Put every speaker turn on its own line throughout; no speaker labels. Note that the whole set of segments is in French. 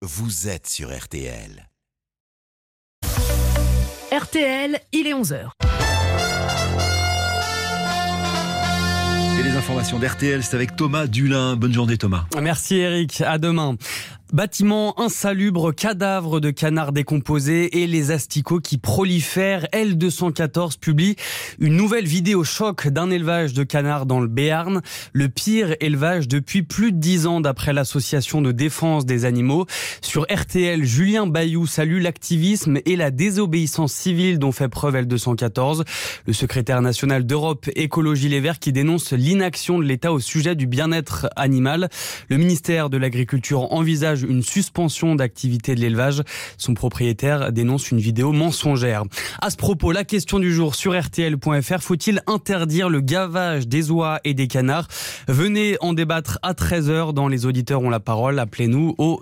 vous êtes sur RTL.
RTL, il est 11h.
Et les informations d'RTL, c'est avec Thomas Dulin. Bonne journée Thomas.
Merci Eric, à demain. Bâtiments insalubres, cadavres de canards décomposés et les asticots qui prolifèrent. L214 publie une nouvelle vidéo choc d'un élevage de canards dans le Béarn. Le pire élevage depuis plus de 10 ans d'après l'association de défense des animaux. Sur RTL, Julien Bayou salue l'activisme et la désobéissance civile dont fait preuve L214. Le secrétaire national d'Europe Écologie Les Verts qui dénonce l'inaction de l'État au sujet du bien-être animal. Le ministère de l'Agriculture envisage une suspension d'activité de l'élevage. Son propriétaire dénonce une vidéo mensongère. À ce propos, la question du jour sur RTL.fr, faut-il interdire le gavage des oies et des canards? Venez en débattre à 13h dans Les auditeurs ont la parole. Appelez-nous au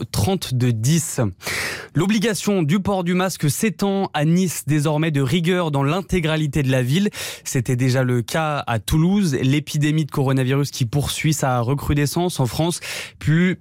3210. L'obligation du port du masque s'étend à Nice, désormais de rigueur dans l'intégralité de la ville. C'était déjà le cas à Toulouse. L'épidémie de coronavirus qui poursuit sa recrudescence en France. Plus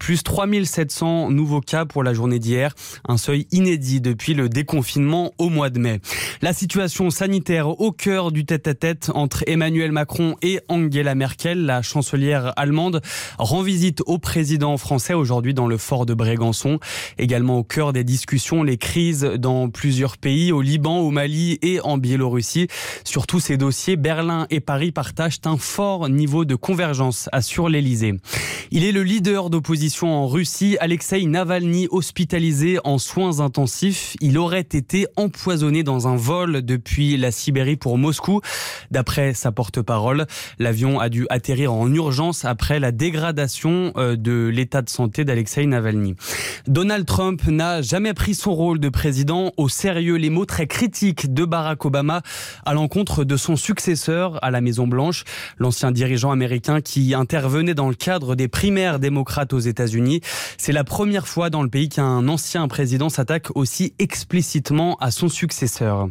3700 nouveaux cas pour la journée d'hier. Un seuil inédit depuis le déconfinement au mois de mai. La situation sanitaire au cœur du tête-à-tête entre Emmanuel Macron et Angela Merkel, la chancelière allemande, rend visite au président français aujourd'hui dans le fort de Brégançon. Également au cœur des discussions, les crises dans plusieurs pays, au Liban, au Mali et en Biélorussie. Sur tous ces dossiers, Berlin et Paris partagent un fort niveau de convergence, assure l'Elysée. Il est le leader d'opposition en Russie, Alexeï Navalny, hospitalisé en soins intensifs. Il aurait été empoisonné dans un vol depuis la Sibérie pour Moscou. D'après sa porte-parole, l'avion a dû atterrir en urgence après la dégradation de l'état de santé d'Alexeï Navalny. Donald Trump n'a jamais pris son rôle de président au sérieux. Les mots très critiques de Barack Obama à l'encontre de son successeur à la Maison-Blanche, l'ancien dirigeant américain qui intervenait dans le cadre des primaires démocrates aux États-Unis. C'est la première fois dans le pays qu'un ancien président s'attaque aussi explicitement à son successeur.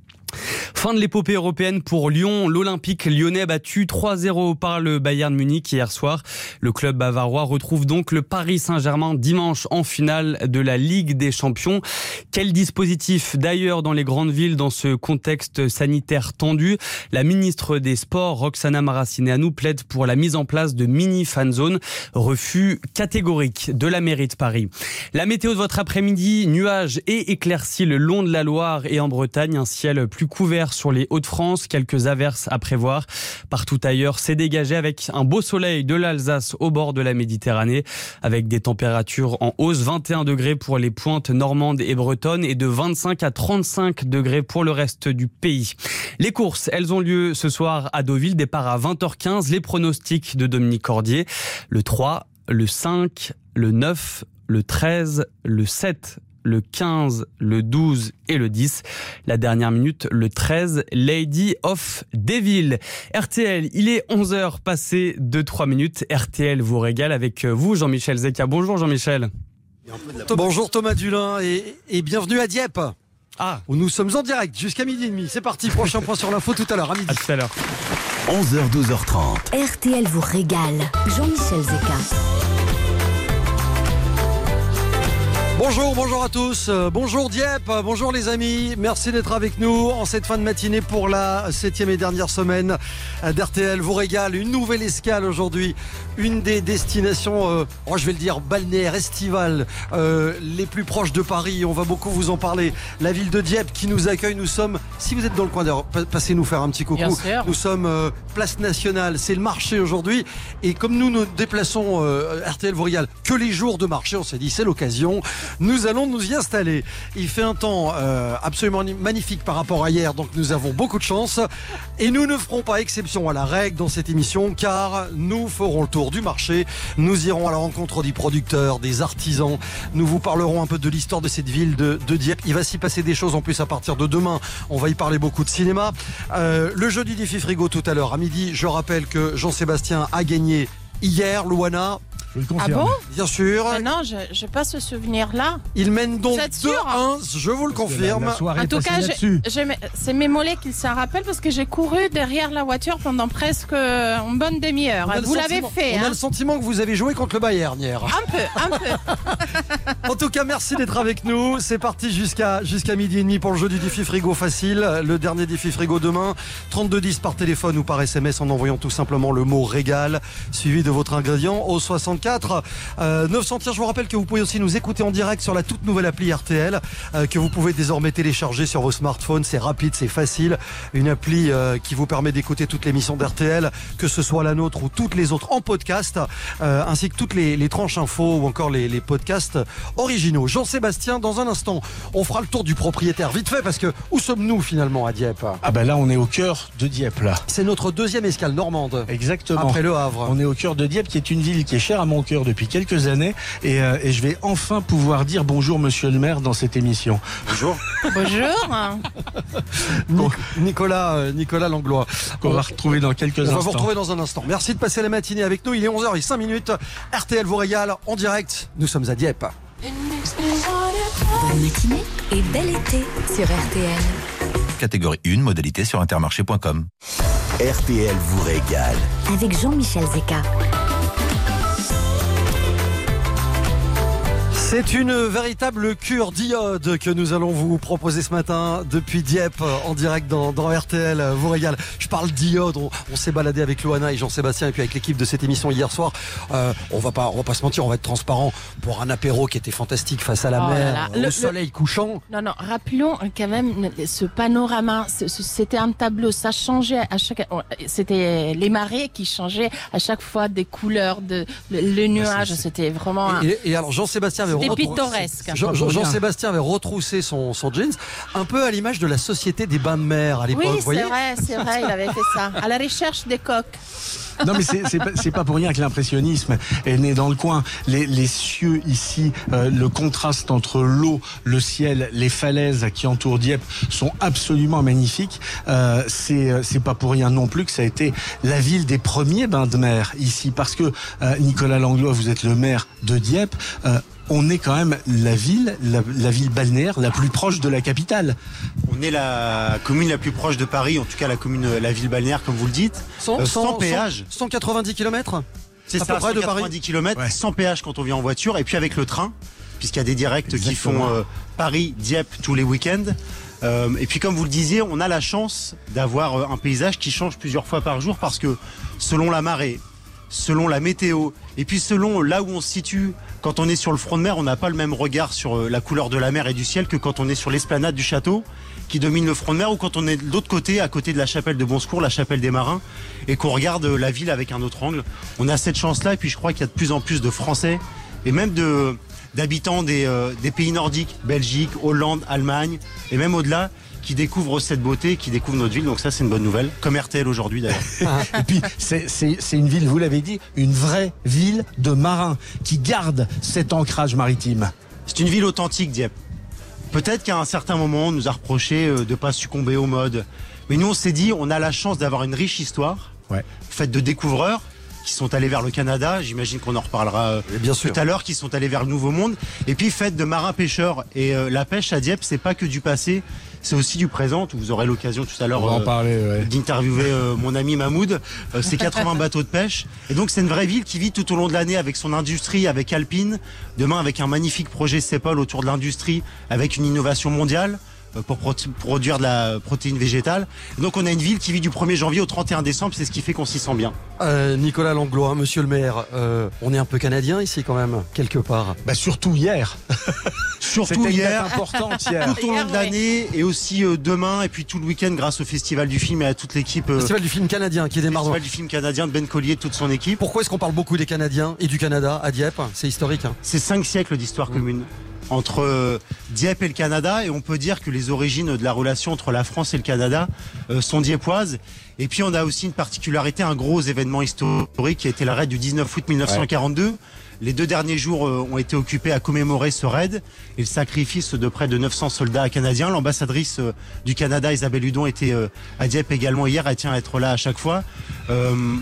Fin de l'épopée européenne pour Lyon. L'Olympique lyonnais battu 3-0 par le Bayern Munich hier soir. Le club bavarois retrouve donc le Paris Saint-Germain dimanche en finale de la Ligue des Champions. Quel dispositif d'ailleurs dans les grandes villes dans ce contexte sanitaire tendu? La ministre des Sports, Roxana Maracineanu, plaide pour la mise en place de mini-fan zones. Refus catégorique de la mairie de Paris. La météo de votre après-midi, nuages et éclaircies le long de la Loire et en Bretagne. Un ciel plus couvert sur les Hauts-de-France, quelques averses à prévoir. Partout ailleurs, c'est dégagé avec un beau soleil de l'Alsace au bord de la Méditerranée, avec des températures en hausse, 21 degrés pour les pointes normandes et bretonnes et de 25 à 35 degrés pour le reste du pays. Les courses, elles ont lieu ce soir à Deauville, départ à 20h15. Les pronostics de Dominique Cordier, le 3, le 5, le 9, le 13, le 7, le 15, le 12 et le 10. La dernière minute, le 13, Lady of Devil. RTL, il est 11h passé de 3 minutes. RTL vous régale avec vous, Jean-Michel Zeka. Bonjour Jean-Michel.
Bonjour Thomas Dulin et bienvenue à Dieppe. Où nous sommes en direct jusqu'à 12h30. C'est parti, prochain point sur l'info tout à l'heure, à midi.
À tout à l'heure.
11h, 12h30.
RTL vous régale. Jean-Michel Zeka.
Bonjour à tous, bonjour Dieppe, bonjour les amis, merci d'être avec nous en cette fin de matinée pour la 7e et dernière semaine d'RTL vous régale. Une nouvelle escale aujourd'hui, une des destinations, je vais le dire, balnéaires, estivales, les plus proches de Paris. On va beaucoup vous en parler. La ville de Dieppe qui nous accueille, nous sommes, si vous êtes dans le coin d'ailleurs, passez nous faire un petit coucou. Nous sommes place nationale, c'est le marché aujourd'hui et comme nous déplaçons RTL vous régale que les jours de marché, on s'est dit c'est l'occasion. Nous allons nous y installer. Il fait un temps absolument magnifique par rapport à hier, donc nous avons beaucoup de chance. Et nous ne ferons pas exception à la règle dans cette émission, car nous ferons le tour du marché. Nous irons à la rencontre des producteurs, des artisans. Nous vous parlerons un peu de l'histoire de cette ville de Dieppe. Il va s'y passer des choses en plus à partir de demain. On va y parler beaucoup de cinéma. Le jeu du défi frigo tout à l'heure à midi. Je rappelle que Jean-Sébastien a gagné hier, Louana.
Je le
Ah
confirme.
bon?
Bien sûr.
Non, je n'ai pas ce souvenir-là.
Il mène donc
Vous êtes sûr,
2-1, je vous le confirme.
La soirée
En tout
est
cas,
passée là-dessus.
c'est mes mollets qui s'en rappellent parce que j'ai couru derrière la voiture pendant presque une bonne demi-heure.
On a le
Vous l'avez
sentiment-
fait,
On a
hein?
le sentiment que vous avez joué contre le Bayern hier.
Un peu.
En tout cas, merci d'être avec nous. C'est parti jusqu'à midi et demi pour le jeu du défi frigo facile. Le dernier défi frigo demain. 3210 par téléphone ou par SMS en envoyant tout simplement le mot régal suivi de votre ingrédient au 64 900 tirs. Je vous rappelle que vous pouvez aussi nous écouter en direct sur la toute nouvelle appli RTL que vous pouvez désormais télécharger sur vos smartphones. C'est rapide, c'est facile. Une appli qui vous permet d'écouter toute l'émission d'RTL, que ce soit la nôtre ou toutes les autres en podcast, ainsi que toutes les tranches infos ou encore les podcasts originaux. Jean-Sébastien, dans un instant, on fera le tour du propriétaire. Vite fait, parce que où sommes-nous finalement à Dieppe?
Ah ben là on est au cœur de Dieppe là.
C'est notre deuxième escale normande.
Exactement.
Après Le Havre.
On est au cœur de Dieppe qui est une ville qui est chère à mon cœur depuis quelques années et je vais enfin pouvoir dire bonjour monsieur le maire dans cette émission. Bonjour.
Bonjour.
Nicolas Langlois.
Qu'on va retrouver dans quelques
On va vous
instants.
retrouver dans un instant. Merci de passer la matinée avec nous. Il est 11h05. RTL vous régale en direct. Nous sommes à Dieppe.
Bonne matinée et bel été sur RTL.
Catégorie 1, modalité sur intermarché.com. RTL vous régale.
Avec Jean-Michel Zeka.
C'est une véritable cure d'iode que nous allons vous proposer ce matin depuis Dieppe en direct dans RTL vous régale. Je parle d'iode, on s'est baladé avec Loana et Jean-Sébastien et puis avec l'équipe de cette émission hier soir. On va pas se mentir, on va être transparent pour un apéro qui était fantastique face à la mer, au soleil couchant.
Non, rappelons quand même ce panorama. C'était un tableau, ça changeait à chaque. C'était les marées qui changeaient à chaque fois des couleurs, le nuage. C'était vraiment.
Et alors Jean-Sébastien avait
C'était pittoresque.
Jean-Sébastien avait retroussé son jeans, un peu à l'image de la Société des bains de mer à l'époque.
Oui,
vous voyez.
c'est vrai, il avait fait ça. À la recherche des coques.
Non mais c'est pas pour rien que l'impressionnisme est né dans le coin. Les cieux ici, le contraste entre l'eau, le ciel, les falaises qui entourent Dieppe sont absolument magnifiques. C'est pas pour rien non plus que ça a été la ville des premiers bains de mer ici, parce que Nicolas Langlois, vous êtes le maire de Dieppe. On est quand même la ville balnéaire la plus proche de la capitale.
On est la commune la plus proche de Paris, en tout cas la ville balnéaire comme vous le dites, sans péage.
190 km.
C'est
à
ça,
peu près de
190 km,
Ouais.
sans péage quand on vient en voiture, et puis avec le train, puisqu'il y a des directs qui
Exactement.
font Paris-Dieppe tous les week-ends. Et puis comme vous le disiez, on a la chance d'avoir un paysage qui change plusieurs fois par jour, parce que selon la marée, selon la météo, et puis selon là où on se situe, quand on est sur le front de mer, on n'a pas le même regard sur la couleur de la mer et du ciel que quand on est sur l'esplanade du château qui domine le front de mer, ou quand on est de l'autre côté, à côté de la chapelle de Bonsecours, la chapelle des Marins, et qu'on regarde la ville avec un autre angle. On a cette chance-là, et puis je crois qu'il y a de plus en plus de Français, et même d'habitants des pays nordiques, Belgique, Hollande, Allemagne, et même au-delà, qui découvrent cette beauté, qui découvrent notre ville. Donc ça, c'est une bonne nouvelle, comme RTL aujourd'hui d'ailleurs.
Et puis c'est une ville, vous l'avez dit, une vraie ville de marins qui garde cet ancrage maritime.
C'est une ville authentique, Dieppe. Peut-être qu'à un certain moment, on nous a reproché de ne pas succomber aux modes. Mais nous, on s'est dit, on a la chance d'avoir une riche histoire, faite de découvreurs qui sont allés vers le Canada, j'imagine qu'on en reparlera tout à l'heure, qui sont allés vers le Nouveau Monde, et puis faite de marins-pêcheurs. Et la pêche à Dieppe, c'est pas que du passé, c'est aussi du présent. Vous aurez l'occasion tout à l'heure d'interviewer mon ami Mahmoud. C'est 80 bateaux de pêche. Et donc c'est une vraie ville qui vit tout au long de l'année avec son industrie, avec Alpine. Demain avec un magnifique projet CEPOL autour de l'industrie, avec une innovation mondiale pour produire de la protéine végétale. Et donc on a une ville qui vit du 1er janvier au 31 décembre, c'est ce qui fait qu'on s'y sent bien.
Nicolas Langlois, monsieur le maire, on est un peu canadien ici quand même, quelque part.
Bah surtout hier.
Surtout hier,
importante hier.
tout au long de l'année, et aussi demain, et puis tout le week-end grâce au Festival du film et à toute l'équipe.
Festival du film canadien qui démarre.
Festival du film canadien de Ben Collier et toute son équipe.
Pourquoi est-ce qu'on parle beaucoup des Canadiens et du Canada à Dieppe? C'est historique.
C'est 5 siècles d'histoire commune entre Dieppe et le Canada, et on peut dire que les origines de la relation entre la France et le Canada sont dieppoises. Et puis on a aussi une particularité, un gros événement historique qui a été la raid du 19 août 1942. Les 2 derniers jours ont été occupés à commémorer ce raid et le sacrifice de près de 900 soldats canadiens. L'ambassadrice du Canada, Isabelle Hudon, était à Dieppe également hier. Elle tient à être là à chaque fois.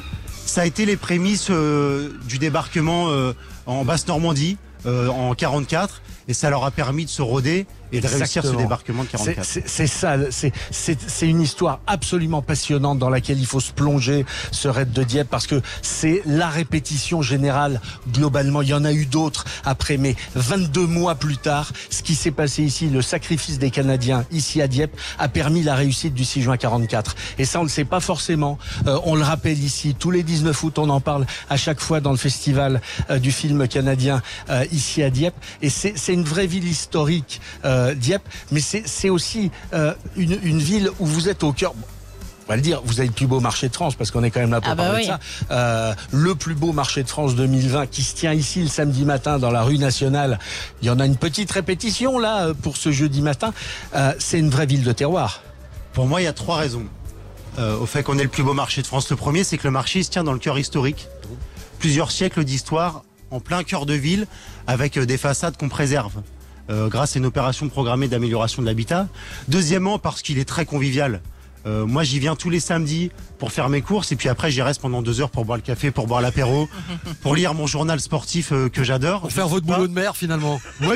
Ça a été les prémices du débarquement en Basse-Normandie en 44 et ça leur a permis de se roder et de réussir ce débarquement de 44.
C'est ça, c'est une histoire absolument passionnante dans laquelle il faut se plonger, ce raid de Dieppe, parce que c'est la répétition générale globalement. Il y en a eu d'autres après, mais 22 mois plus tard, ce qui s'est passé ici, le sacrifice des Canadiens ici à Dieppe, a permis la réussite du 6 juin 44. Et ça, on ne le sait pas forcément. On le rappelle ici, tous les 19 août, on en parle à chaque fois dans le festival du film canadien ici à Dieppe. Et c'est une vraie ville historique, Dieppe, mais c'est aussi une ville où vous êtes au cœur. On va le dire, vous avez le plus beau marché de France, parce qu'on est quand même là pour parler de ça. Le plus beau marché de France 2020 qui se tient ici le samedi matin dans la rue nationale. Il y en a une petite répétition là pour ce jeudi matin. C'est une vraie ville de terroir.
Pour moi, il y a 3 raisons au fait qu'on ait le plus beau marché de France. Le premier, c'est que le marché se tient dans le cœur historique. Plusieurs siècles d'histoire en plein cœur de ville, avec des façades qu'on préserve grâce à une opération programmée d'amélioration de l'habitat. Deuxièmement, parce qu'il est très convivial. Moi, j'y viens tous les samedis pour faire mes courses et puis après, j'y reste pendant 2 heures pour boire le café, pour boire l'apéro, pour lire mon journal sportif que j'adore.
Pour faire votre boulot de maire, finalement.
Ouais,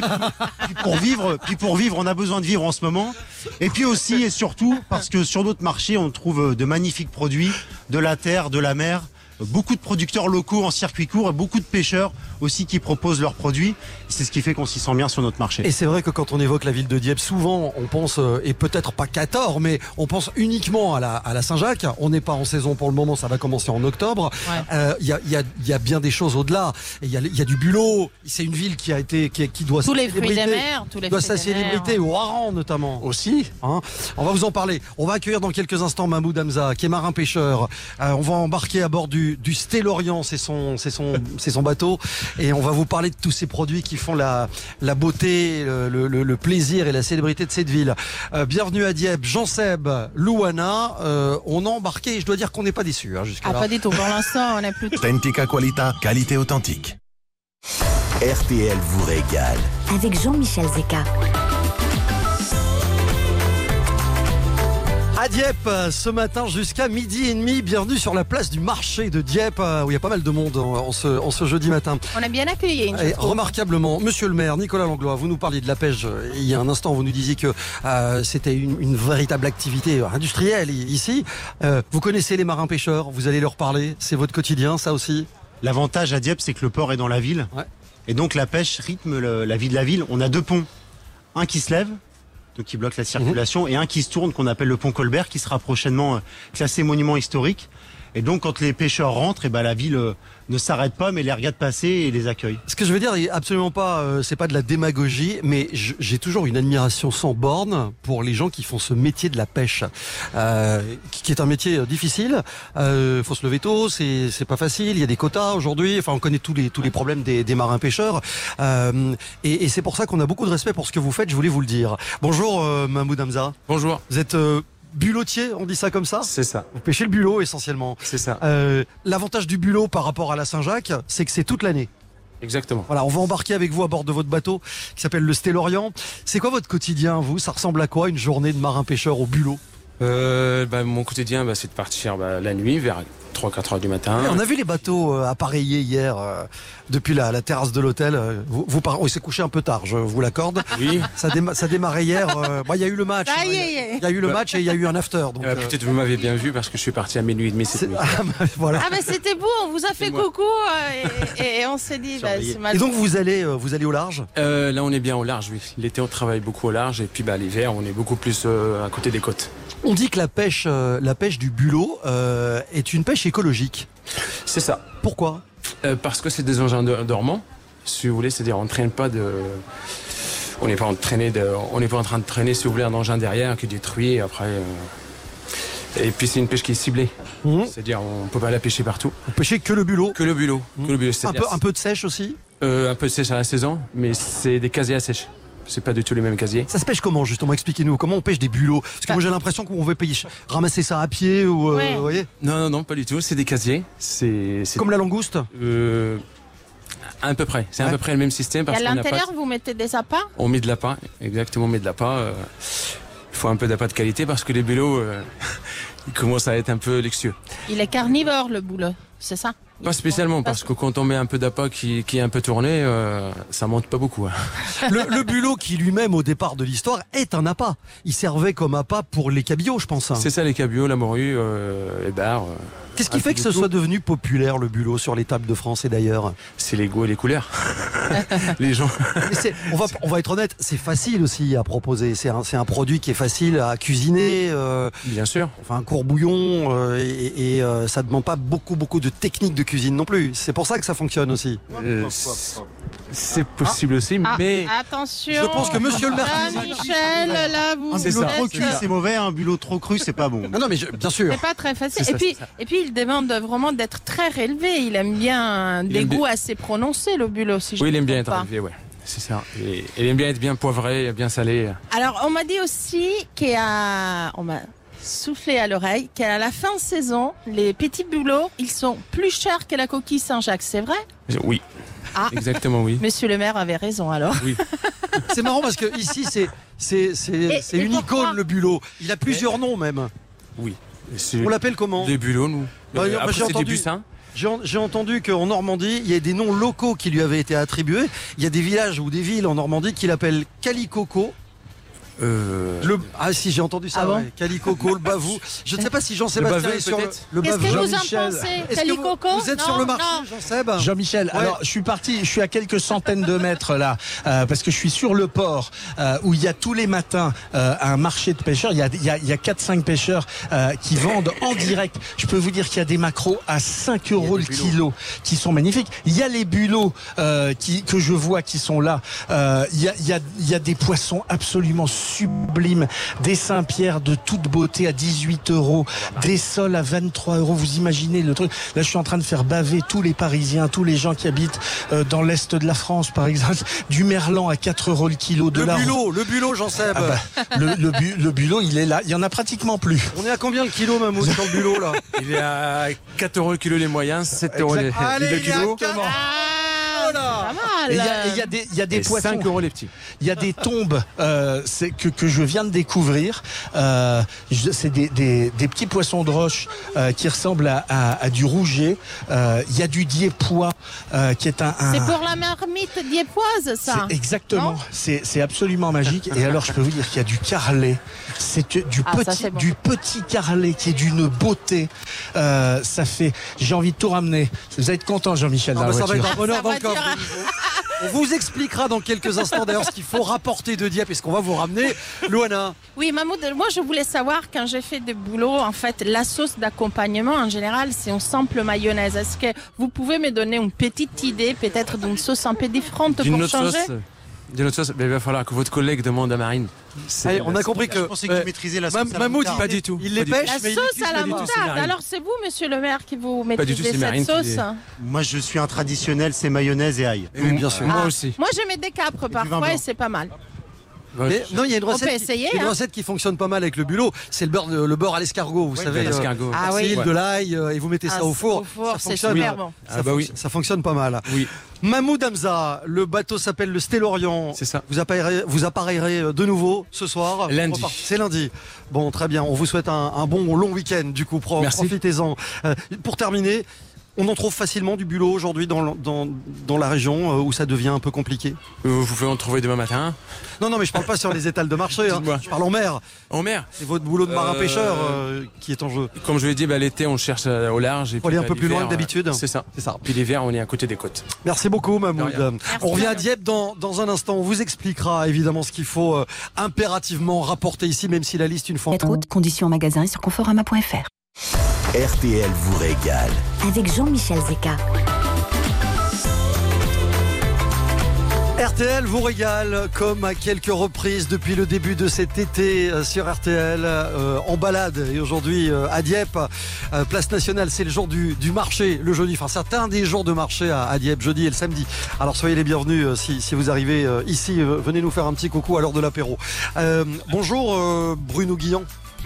puis pour vivre, on a besoin de vivre en ce moment. Et puis aussi et surtout, parce que sur notre marché, on trouve de magnifiques produits, de la terre, de la mer. Beaucoup de producteurs locaux en circuit court et beaucoup de pêcheurs aussi qui proposent leurs produits. C'est ce qui fait qu'on s'y sent bien sur notre marché.
Et c'est vrai que quand on évoque la ville de Dieppe, souvent on pense, et peut-être pas qu'à tort, mais on pense uniquement à la Saint-Jacques. On n'est pas en saison pour le moment, ça va commencer en octobre. Il y a bien des choses au-delà. Il y a du bulot. C'est une ville qui doit
tous les fruits des mers,
doit sa célébrité au Hareng notamment aussi. Hein. On va vous en parler. On va accueillir dans quelques instants Mahmoud Hamza, qui est marin pêcheur. On va embarquer à bord du Stellorian, c'est son bateau, et on va vous parler de tous ces produits qui font la beauté, le plaisir et la célébrité de cette ville. Bienvenue à Dieppe, Jean-Seb, Louana. On a embarqué, je dois dire qu'on n'est pas déçus jusqu'à là.
Pas du tout, pour l'instant on est plutôt...
Authentica qualità, qualité authentique. RTL vous régale.
Avec Jean-Michel Zeka.
À Dieppe, ce matin jusqu'à 12h30, bienvenue sur la place du marché de Dieppe, où il y a pas mal de monde en ce jeudi matin.
On a bien accueilli.
Remarquablement, monsieur le maire, Nicolas Langlois, vous nous parliez de la pêche il y a un instant, vous nous disiez que c'était une véritable activité industrielle ici. Vous connaissez les marins pêcheurs, vous allez leur parler, c'est votre quotidien, ça aussi?
L'avantage à Dieppe, c'est que le port est dans la ville, et donc la pêche rythme la vie de la ville. On a 2 ponts, un qui se lève, donc qui bloque la circulation, et un qui se tourne, qu'on appelle le pont Colbert, qui sera prochainement classé monument historique. Et donc, quand les pêcheurs rentrent, et la ville ne s'arrête pas, mais les regarde passer et les accueille.
Ce que je veux dire, absolument pas, c'est pas de la démagogie, mais j'ai toujours une admiration sans borne pour les gens qui font ce métier de la pêche, qui est un métier difficile. Faut se lever tôt, c'est pas facile. Il y a des quotas aujourd'hui. Enfin, on connaît tous les problèmes des marins pêcheurs, et c'est pour ça qu'on a beaucoup de respect pour ce que vous faites. Je voulais vous le dire. Bonjour, Mahmoud Hamza.
Bonjour.
Vous êtes bulotier, on dit ça comme ça?
C'est ça.
Vous pêchez le bulot essentiellement.
C'est ça.
L'avantage du bulot par rapport à la Saint-Jacques, c'est que c'est toute l'année.
Exactement.
Voilà, on va embarquer avec vous à bord de votre bateau qui s'appelle le Stellorian. C'est quoi votre quotidien, vous? Ça ressemble à quoi une journée de marin pêcheur au bulot?
Mon quotidien, c'est de partir la nuit vers 3-4 heures du matin.
Et on a vu les bateaux appareillés hier depuis la terrasse de l'hôtel. Il s'est couché un peu tard, je vous l'accorde.
Oui.
Ça démarrait hier. Il y a eu le match. Il y a eu le match et il y a eu un after.
Peut-être vous m'avez bien vu parce que je suis parti à minuit et demi cette nuit.
Voilà.
Ah mais c'était beau, on vous a fait coucou et on s'est dit c'est mal.
Et donc vous allez au large?
Là on est bien au large, oui. L'été on travaille beaucoup au large et puis l'hiver on est beaucoup plus à côté des côtes.
On dit que la pêche du bulot est une pêche écologique.
C'est ça.
Pourquoi?
Parce que c'est des engins dormants, si vous voulez, c'est-à-dire on n'est pas en train de traîner, si vous voulez, un engin derrière qui détruit et après. Et puis c'est une pêche qui est ciblée, c'est-à-dire on peut pas la pêcher partout.
Vous pêchez que le bulot?
Que le bulot.
Un peu de sèche aussi?
Un peu de sèche à la saison, mais c'est des casiers à sèche. C'est pas du tout les mêmes casiers.
Ça se pêche comment justement? Expliquez-nous. Comment on pêche des bulots? Parce que moi j'ai l'impression qu'on veut ramasser ça à pied ou vous voyez?
Non, pas du tout. C'est des casiers. C'est
comme la langouste?
À peu près. C'est à peu près le même système.
Et à l'intérieur, vous mettez des appâts?
On met de l'appât. Exactement, on met de l'appât. Il faut un peu d'appât de qualité parce que les bulots, ils commencent à être un peu luxueux.
Il est carnivore le bulot. c'est ça?
Pas spécialement, parce que quand on met un peu d'appât qui est un peu tourné, ça monte pas beaucoup. Hein.
Le bulot qui lui-même, au départ de l'histoire, est un appât. Il servait comme appât pour les cabillots, je pense.
C'est ça, les cabillots, la morue, les bars.
Qu'est-ce qui fait que ce soit devenu populaire, le bulot, sur les tables de France et d'ailleurs?
C'est les goûts et les couleurs. Les gens.
Mais on va être honnête, c'est facile aussi à proposer. C'est un produit qui est facile à cuisiner.
Bien sûr.
Enfin, un court bouillon et ça demande pas beaucoup de techniques de cuisine non plus. C'est pour ça que ça fonctionne aussi.
C'est possible aussi, mais...
Attention.
Je pense que monsieur le maire...
Michel, là, vous
Un bulot trop cuit, c'est mauvais. Un bulot trop cru, c'est pas bon.
Non, mais bien sûr.
C'est pas très facile. Et puis, il demande vraiment d'être très relevé. Il aime bien des goûts assez prononcés, le bulot, si je
Oui, il aime bien
pas.
être relevé, ouais. C'est ça. Et il aime bien être bien poivré, bien salé.
Alors, on m'a dit aussi on m'a soufflé à l'oreille qu'à la fin de saison, les petits bulots, ils sont plus chers que la coquille Saint-Jacques. C'est vrai?
Oui.
Ah.
Exactement, oui.
Monsieur le maire avait raison, alors.
Oui.
C'est marrant parce que ici, c'est une icône, le bulot. Il a plusieurs noms, même.
Oui.
On l'appelle comment?
Des bulots, nous. Après,
j'ai
c'est des bussins.
J'ai entendu qu'en Normandie, il y a des noms locaux qui lui avaient été attribués. Il y a des villages ou des villes en Normandie qui l'appellent Calicoco. Ah si, j'ai entendu ça.
Bon
ouais. Calicoco, le Bavou. Je ne sais pas si Jean-Sébastien est sur le
Qu'est-ce
Bavou.
que vous en
Jean-Michel.
pensez, Calicoco?
Vous êtes sur le marché, Jean-Seb?
Jean-Michel,
Ouais.
alors je suis à quelques centaines de mètres là, parce que je suis sur le port où il y a tous les matins un marché de pêcheurs. Il y a 4-5 pêcheurs qui vendent en direct. Je peux vous dire qu'il y a des maquereaux à 5 euros le kilo qui sont magnifiques. Il y a les bulots que je vois qui sont là. Il y a des poissons absolument sublimes, des Saint-Pierre de toute beauté à 18 euros, des sols à 23 euros. Vous imaginez le truc? Là, je suis en train de faire baver tous les Parisiens, tous les gens qui habitent dans l'est de la France, par exemple. Du merlan à 4 euros le kilo.
Le bulot, Jean-Seb.
Le bulot, il est là. Il y en a pratiquement plus.
On est à combien le kilo, Mamoud, sur le bulot, là?
Il est à 4 euros le kilo les moyens, 7 euros les kilos.
Pas mal.
Il y a des poissons.
5 euros les petits.
Il y a des tombes que je viens de découvrir. C'est des petits poissons de roche qui ressemblent à du rouget. Il y a du dieppois qui est un...
C'est pour la marmite dieppoise, ça.
Exactement. C'est absolument magique. Et alors, je peux vous dire qu'il y a du carlet. C'est du petit carlet qui est d'une beauté. Ça fait... J'ai envie de tout ramener. Vous allez être content, Jean-Michel, dans la
Ça va
voiture.
être un bonheur dans le coffre. On vous expliquera dans quelques instants d'ailleurs ce qu'il faut rapporter de Dieppe et ce qu'on va vous ramener. Loana.
Oui, Mahmoud, moi je voulais savoir, quand j'ai fait des boulots, en fait, la sauce d'accompagnement en général, c'est une simple mayonnaise. Est-ce que vous pouvez me donner une petite idée, peut-être d'une sauce un peu différente pour changer?
D'une autre sauce, il va falloir que votre collègue demande à Marine.
Allez, on a compris que
Je pensais qu'il maîtrisait la sauce.
Mamoud,
Pas du tout.
il les pêche,
La
mais
sauce à la moutarde. Alors c'est vous, monsieur le maire, qui vous maîtrisez cette sauce?
Moi, je suis un traditionnel, c'est mayonnaise et ail.
Oui, bien sûr.
Moi aussi.
Moi, je mets des capres parfois et c'est pas mal.
Mais non, il y a une
On peut
recette,
essayer,
une recette qui fonctionne pas mal avec le bulot. C'est le beurre à l'escargot, vous savez.
l'escargot.
Ah oui.
De l'ail, et vous mettez ça au four. Ça
c'est
fonctionne.
super bon.
Ça fonctionne pas mal.
Oui.
Mahmoud Hamza, le bateau s'appelle le Stellorian.
C'est ça.
Vous appareillerez de nouveau ce soir.
Lundi.
C'est lundi. Bon, très bien. On vous souhaite un bon long week-end. Du coup,
Merci.
profitez-en. Pour terminer, on en trouve facilement du bulot aujourd'hui dans la région où ça devient un peu compliqué.
Vous pouvez en trouver demain matin.
Non, mais je parle pas sur les étals de marché. Je parle en mer.
En mer.
C'est votre boulot de marin-pêcheur qui est en jeu.
Comme je l'ai dit, l'été, on cherche au large. Et
Faut aller un peu plus loin que d'habitude.
C'est ça.
C'est ça.
Puis l'hiver, on est à côté des côtes.
Merci beaucoup, Mahmoud. On revient à Dieppe dans un instant. On vous expliquera évidemment ce qu'il faut impérativement rapporter ici, même si la liste une fois.
Lettre haute, conditions en magasin et sur conforama.fr.
RTL vous régale.
Avec Jean-Michel Zeka.
RTL vous régale comme à quelques reprises depuis le début de cet été sur RTL en balade et aujourd'hui à Dieppe, place nationale, c'est le jour du marché le jeudi, enfin certains des jours de marché à Dieppe, jeudi et le samedi. Alors soyez les bienvenus si vous arrivez ici, venez nous faire un petit coucou à l'heure de l'apéro. Bonjour Bruno Guillan.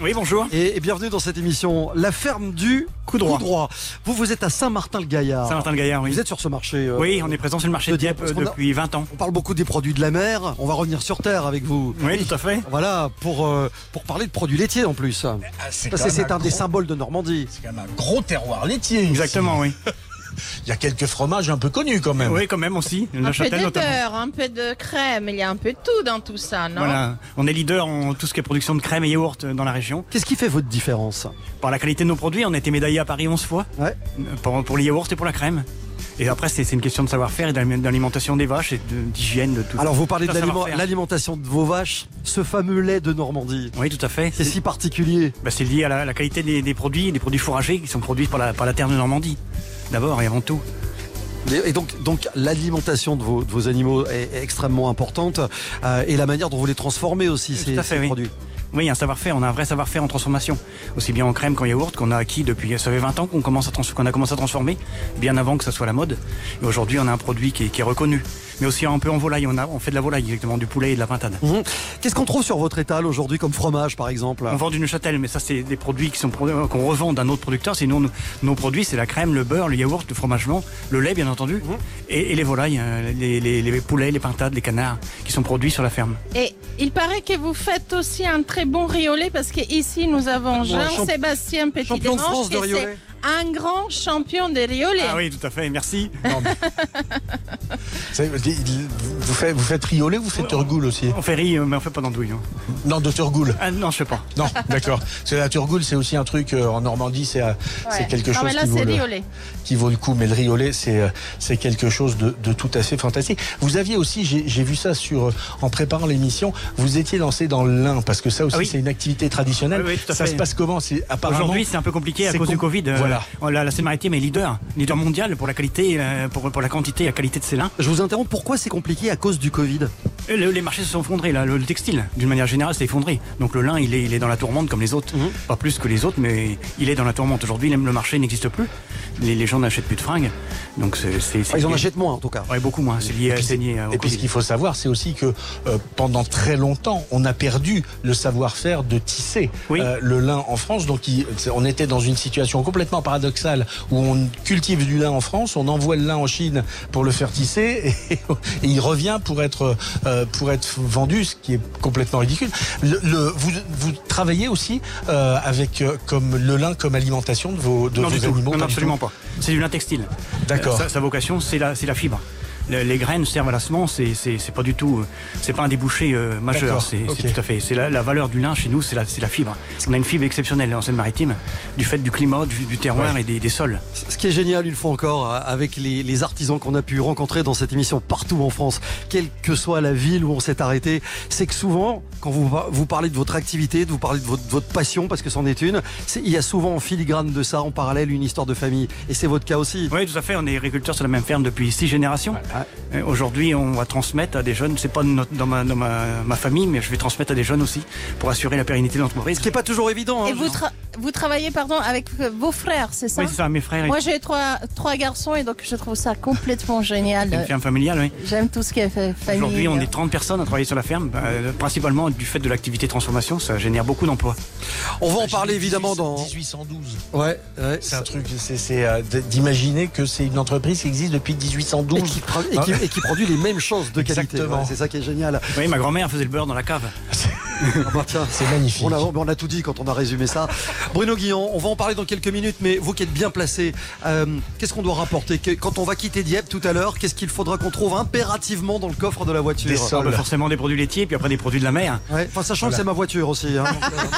Oui, bonjour.
Et bienvenue dans cette émission, la ferme du
Coup droit.
Vous êtes à Saint-Martin-le-Gaillard.
Saint-Martin-le-Gaillard, oui.
Vous êtes sur ce marché
Oui, on est présent sur le marché de Dieppe depuis 20 ans.
On parle beaucoup des produits de la mer. On va revenir sur terre avec vous.
Oui, tout à fait.
Voilà, pour parler de produits laitiers en plus. C'est un des symboles de Normandie.
C'est quand même un gros terroir laitier.
Exactement, oui.
Il y a quelques fromages un peu connus quand même.
Oui, quand même aussi.
Un peu de beurre, un peu de crème, il y a un peu de tout dans tout ça, non?
Voilà, on est leader en tout ce qui est production de crème et yaourt dans la région.
Qu'est-ce qui fait votre différence?
Par la qualité de nos produits, on a été médaillé à Paris 11 fois.
Ouais.
Pour les yaourts et pour la crème. Et après, c'est une question de savoir-faire et d'alimentation des vaches et d'hygiène de tout.
Alors, vous parlez de l'alimentation de vos vaches, ce fameux lait de Normandie.
Oui, tout à fait.
C'est si particulier.
C'est lié à la qualité des produits fourragers qui sont produits par la terre de Normandie. D'abord et avant tout.
Et donc l'alimentation de vos animaux est extrêmement importante et la manière dont vous les transformez aussi, ces produits.
Oui, un savoir-faire, on a un vrai savoir-faire en transformation, aussi bien en crème qu'en yaourt, qu'on a acquis depuis, ça fait 20 ans qu'on a commencé à transformer, bien avant que ça soit la mode. Et aujourd'hui, on a un produit qui est reconnu, mais aussi un peu en volaille, on fait de la volaille directement, du poulet et de la pintade.
Qu'est-ce qu'on trouve sur votre étal aujourd'hui comme fromage, par exemple?
On vend du Neuchâtel, mais ça c'est des produits qu'on revend d'un autre producteur. Sinon, nos produits, c'est la crème, le beurre, le yaourt, le fromage blanc, le lait, bien entendu, et les volailles, les poulets, les pintades, les canards, qui sont produits sur la ferme.
Et il paraît que vous faites aussi un très bon riolet, parce qu'ici nous avons Jean-Sébastien Petit-Demange, qui est un grand champion de riolet.
Ah oui, tout à fait, merci.
Vous faites riolet, vous faites turgoule aussi?
On fait riz, mais on fait pas d'andouille.
Non, de turgoule.
Ah non, je sais pas.
Non, d'accord. La turgoule, c'est aussi un truc en Normandie, c'est quelque chose qui vaut le coup. Mais le riolet, c'est quelque chose de tout à fait fantastique. Vous aviez aussi, j'ai vu ça en préparant l'émission, vous étiez lancé dans le lin, parce que ça aussi, c'est une activité traditionnelle.
Oui, tout à fait.
Ça se passe comment? Aujourd'hui,
c'est un peu compliqué à cause du Covid. Voilà. La Seine-Maritime est leader mondial pour la qualité, pour la quantité et la qualité de ses lins.
Je vous interromps, pourquoi c'est compliqué à cause du Covid?
Les marchés se sont effondrés, là. Le textile, d'une manière générale, s'est effondré. Donc le lin, il est dans la tourmente comme les autres. Pas plus que les autres, mais il est dans la tourmente. Aujourd'hui, le marché n'existe plus. Les gens n'achètent plus de fringues. Donc
ils en achètent moins, en tout cas.
Oui, beaucoup moins. C'est lié
Et puis ce qu'il faut savoir, c'est aussi que pendant très longtemps, on a perdu le savoir-faire de tisser le lin en France. Donc on était dans une situation complètement paradoxale où on cultive du lin en France, on envoie le lin en Chine pour le faire tisser et il revient pour être vendu, ce qui est complètement ridicule. Vous travaillez aussi avec comme le lin comme alimentation de vos animaux?
Non, absolument pas. C'est du lin textile.
D'accord.
Sa vocation, c'est la fibre. Les graines servent à la semence, c'est pas du tout, c'est pas un débouché majeur. C'est tout à fait. C'est la valeur du lin chez nous, c'est la fibre. On a une fibre exceptionnelle en Seine-Maritime, du fait du climat, du terroir et des sols.
Ce qui est génial, une fois encore, avec les artisans qu'on a pu rencontrer dans cette émission partout en France, quelle que soit la ville où on s'est arrêté, c'est que souvent, quand vous parlez de votre activité, vous parlez de votre passion, parce que c'en est une, il y a souvent en filigrane de ça, en parallèle, une histoire de famille. Et c'est votre cas aussi.
Oui, tout à fait. On est agriculteurs sur la même ferme depuis 6 générations. Aujourd'hui, on va transmettre à des jeunes, c'est pas dans ma famille, mais je vais transmettre à des jeunes aussi pour assurer la pérennité de l'entreprise.
Ce qui n'est pas toujours évident.
Et vous travaillez avec vos frères, c'est ça?
Oui, c'est ça, mes frères.
Moi, j'ai trois garçons et donc je trouve ça complètement génial.
C'est une ferme familiale, oui.
J'aime tout ce qui est famille.
Aujourd'hui, on est 30 personnes à travailler sur la ferme, principalement du fait de l'activité transformation, ça génère beaucoup d'emplois.
On va en parler évidemment dans
1812.
Ouais.
C'est un truc, c'est d'imaginer que c'est une entreprise qui existe depuis 1812
et qui produit les mêmes choses de qualité. Ouais, c'est ça qui est génial.
Oui, ma grand-mère faisait le beurre dans la cave.
Tiens,
c'est magnifique.
On a tout dit quand on a résumé ça. Bruno Guillon, on va en parler dans quelques minutes, mais vous qui êtes bien placé, qu'est-ce qu'on doit rapporter quand on va quitter Dieppe tout à l'heure? Qu'est-ce qu'il faudra qu'on trouve impérativement dans le coffre de la voiture?
Des sols.
Forcément des produits laitiers, puis après des produits de la mer.
Ouais, sachant que c'est ma voiture aussi. Hein,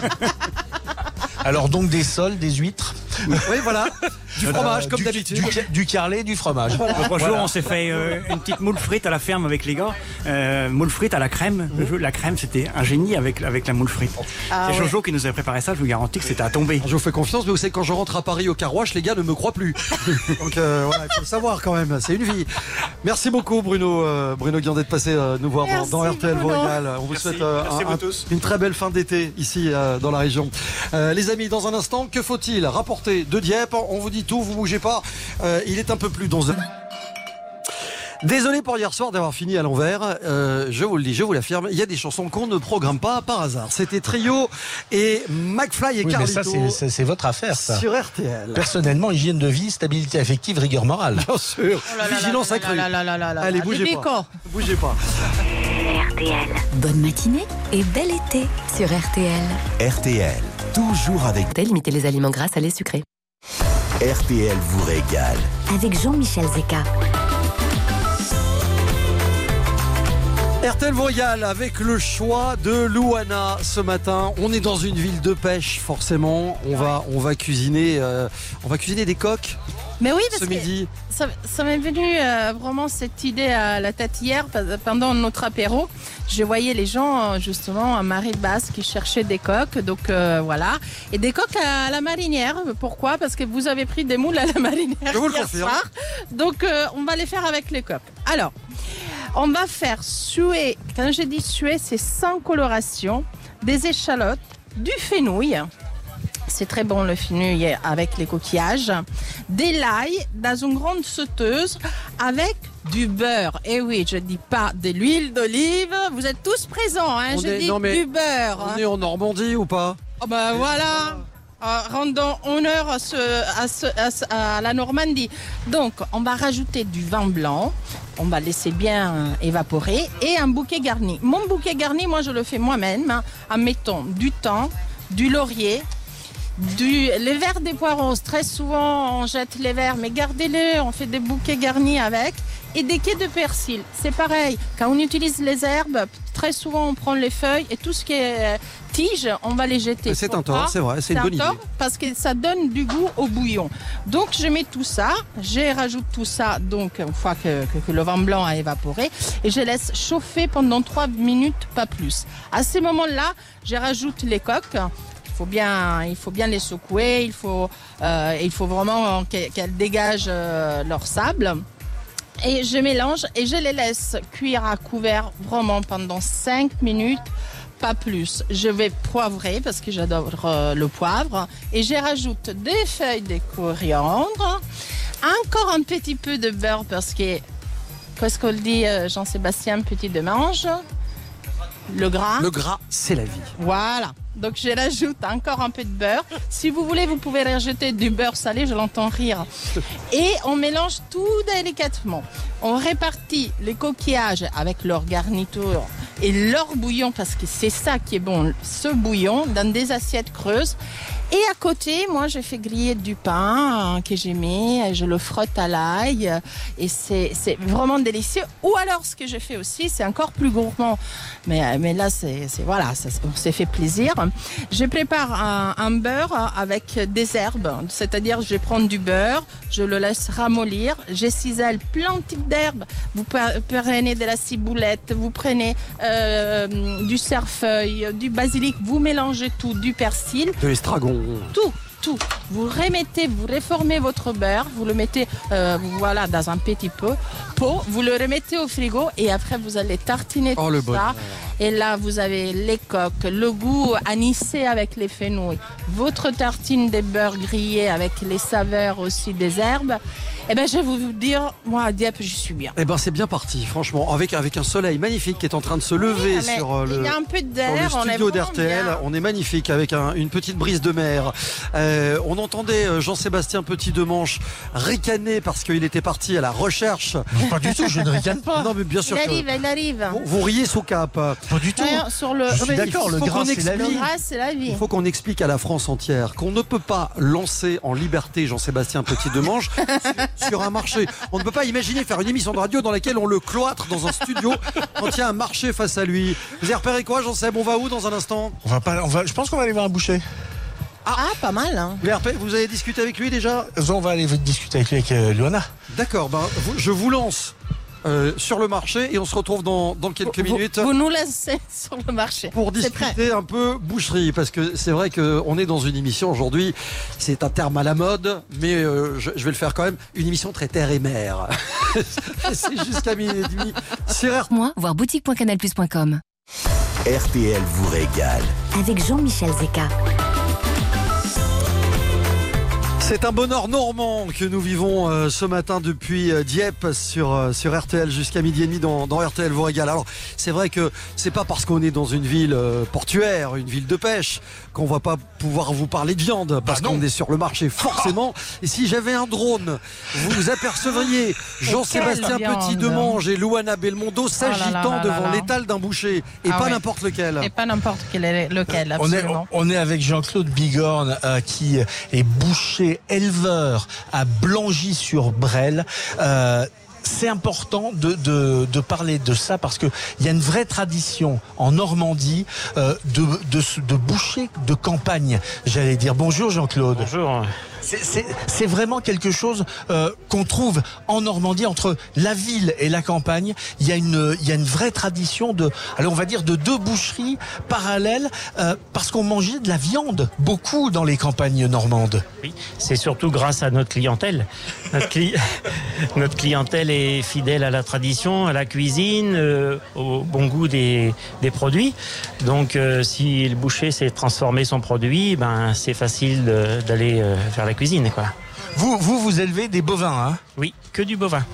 Alors donc des sols, des huîtres.
Oui, voilà. Du fromage, comme d'habitude.
Du carlet, du fromage.
L'autre jour, on s'est fait une petite moule frite à la ferme avec les gars. Moule frite à la crème. La crème, c'était un génie avec la moule frite. C'est Jojo qui nous avait préparé ça, je vous garantis que c'était à tomber.
Je vous fais confiance, mais vous savez, quand je rentre à Paris au Car Wash, les gars ne me croient plus. Donc voilà, il faut le savoir quand même, c'est une vie. Merci beaucoup Bruno Guillon d'être passé nous voir dans RTL vous régale. On vous souhaite une très belle fin d'été ici dans la région. Les amis, dans un instant, que faut-il rapporter de Dieppe? On vous dit tout, vous bougez pas. Il est un peu plus d'11h. Désolé pour hier soir d'avoir fini à l'envers. Je vous le dis, je vous l'affirme, il y a des chansons qu'on ne programme pas par hasard. C'était Trio et McFly et Carlito.
Mais ça, c'est votre affaire, ça.
Sur RTL.
Personnellement, hygiène de vie, stabilité affective, rigueur morale.
Bien sûr. Vigilance accrue. Allez, bougez pas. Bougez pas.
RTL. Bonne matinée et bel été sur RTL.
RTL, toujours avec
Limitez les aliments gras, salés, sucrés.
RTL vous régale.
Avec Jean-Michel Zeka.
RTL vous régale avec le choix de Louana ce matin. On est dans une ville de pêche, forcément. On va cuisiner des coques.
Mais oui,
ce midi.
Ça m'est venu vraiment cette idée à la tête hier pendant notre apéro. Je voyais les gens justement à marée basse qui cherchaient des coques, donc voilà, et des coques à la marinière. Pourquoi ? Parce que vous avez pris des moules à la marinière hier soir. Donc on va les faire avec les coques. Alors, on va faire suer. Quand j'ai dit suer, c'est sans coloration, des échalotes, du fenouil. C'est très bon le fenouil avec les coquillages. Des l'ail dans une grande sauteuse avec du beurre. Et oui, je ne dis pas de l'huile d'olive. Vous êtes tous présents, hein. Du beurre.
On est en Normandie ou pas ?
Oh ben voilà. Rendons honneur à la Normandie. Donc, on va rajouter du vin blanc. On va laisser bien évaporer. Et un bouquet garni. Mon bouquet garni, moi, je le fais moi-même en mettant du thym, du laurier, les verres des poireaux. Très souvent, on jette les verres, mais gardez-les. On fait des bouquets garnis avec. Et des quais de persil. C'est pareil. Quand on utilise les herbes, très souvent, on prend les feuilles et tout ce qui est tige, on va les jeter.
C'est un tort, c'est vrai. C'est une bonne idée.
Parce que ça donne du goût au bouillon. Donc, je mets tout ça. Je rajoute tout ça, donc, une fois que le vin blanc a évaporé. Et je laisse chauffer pendant 3 minutes, pas plus. À ces moments-là, je rajoute les coques. Il faut bien les secouer. Il faut vraiment qu'elles dégagent leur sable. Et je mélange et je les laisse cuire à couvert vraiment pendant 5 minutes, pas plus. Je vais poivrer parce que j'adore le poivre. Et je rajoute des feuilles de coriandre, encore un petit peu de beurre parce que, qu'est-ce qu'on dit Jean-Sébastien, petit de mange. Le gras,
c'est la vie.
Voilà. Donc, je rajoute encore un peu de beurre. Si vous voulez, vous pouvez rajouter du beurre salé, je l'entends rire. Et on mélange tout délicatement. On répartit les coquillages avec leur garniture et leur bouillon, parce que c'est ça qui est bon, ce bouillon, dans des assiettes creuses. Et à côté, moi, je fais griller du pain que j'ai mis, je le frotte à l'ail et c'est vraiment délicieux. Ou alors, ce que je fais aussi, c'est encore plus gourmand. Mais là, voilà, on s'est fait plaisir. Je prépare un beurre avec des herbes, c'est-à-dire je prends du beurre, je le laisse ramollir, je cisèle plein de types d'herbes. Vous prenez de la ciboulette, vous prenez du cerfeuil, du basilic, vous mélangez tout, du persil.
De l'estragon.
Tout. Vous réformez votre beurre, vous le mettez dans un petit pot, vous le remettez au frigo et après vous allez tartiner tout ça. Et là vous avez les coques, le goût anisé avec les fenouils, votre tartine de beurre grillé avec les saveurs aussi des herbes. Eh ben je vais vous dire, moi à Dieppe j'y suis bien.
Eh ben c'est bien parti, franchement, avec un soleil magnifique qui est en train de se lever sur le studio d'RTL. On est magnifique avec une petite brise de mer. On entendait Jean-Sébastien Petit-Demanche ricaner parce qu'il était parti à la recherche.
Non, pas du tout, je ne ricane pas.
Non, mais bien sûr.
Il arrive.
Vous riez sous cap.
Pas du tout.
Je suis d'accord, le gras c'est la vie.
Le gras c'est la vie.
Il faut qu'on explique à la France entière qu'on ne peut pas lancer en liberté Jean-Sébastien Petit-Demanche sur un marché. On ne peut pas imaginer faire une émission de radio dans laquelle on le cloître dans un studio quand il y a un marché face à lui. Vous avez repéré quoi, Jean-Seb ? On va où dans un instant ?
Je pense qu'on va aller voir un boucher.
Ah, pas mal. Hein.
Vous avez discuté avec lui déjà ?
On va aller discuter avec lui, avec Luana.
D'accord, je vous lance sur le marché et on se retrouve dans quelques minutes.
Vous nous laissez sur le marché.
Pour discuter un peu boucherie, parce que c'est vrai qu'on est dans une émission aujourd'hui, c'est un terme à la mode, mais je vais le faire quand même, une émission très terre et mer. C'est jusqu'à minuit et demi.
Moi, voir boutique.canalplus.com.
RTL vous régale.
Avec Jean-Michel Zeka.
C'est un bonheur normand que nous vivons ce matin depuis Dieppe sur RTL jusqu'à midi et demi dans RTL vous régale. Alors c'est vrai que c'est pas parce qu'on est dans une ville portuaire, une ville de pêche, qu'on va pas pouvoir vous parler de viande, parce qu'on est sur le marché forcément. Et si j'avais un drone, vous apercevriez Jean-Sébastien Petit-Demange et Louana Belmondo s'agitant devant l'étal d'un boucher, et pas n'importe lequel.
Et pas n'importe lequel, absolument.
On est avec Jean-Claude Bigorne qui est boucher éleveur à Blangy-sur-Brel. C'est important de parler de ça parce que il y a une vraie tradition en Normandie de boucher de campagne, j'allais dire. Bonjour Jean-Claude.
Bonjour.
C'est vraiment quelque chose qu'on trouve en Normandie entre la ville et la campagne. Il y a une vraie tradition on va dire de deux boucheries parallèles parce qu'on mangeait de la viande beaucoup dans les campagnes normandes.
Oui, c'est surtout grâce à notre clientèle. Notre clientèle est fidèle à la tradition, à la cuisine, au bon goût des produits. Donc si le boucher sait transformer son produit, c'est facile d'aller faire la cuisine, quoi.
Vous élevez des bovins, hein?
Oui, que du bovin.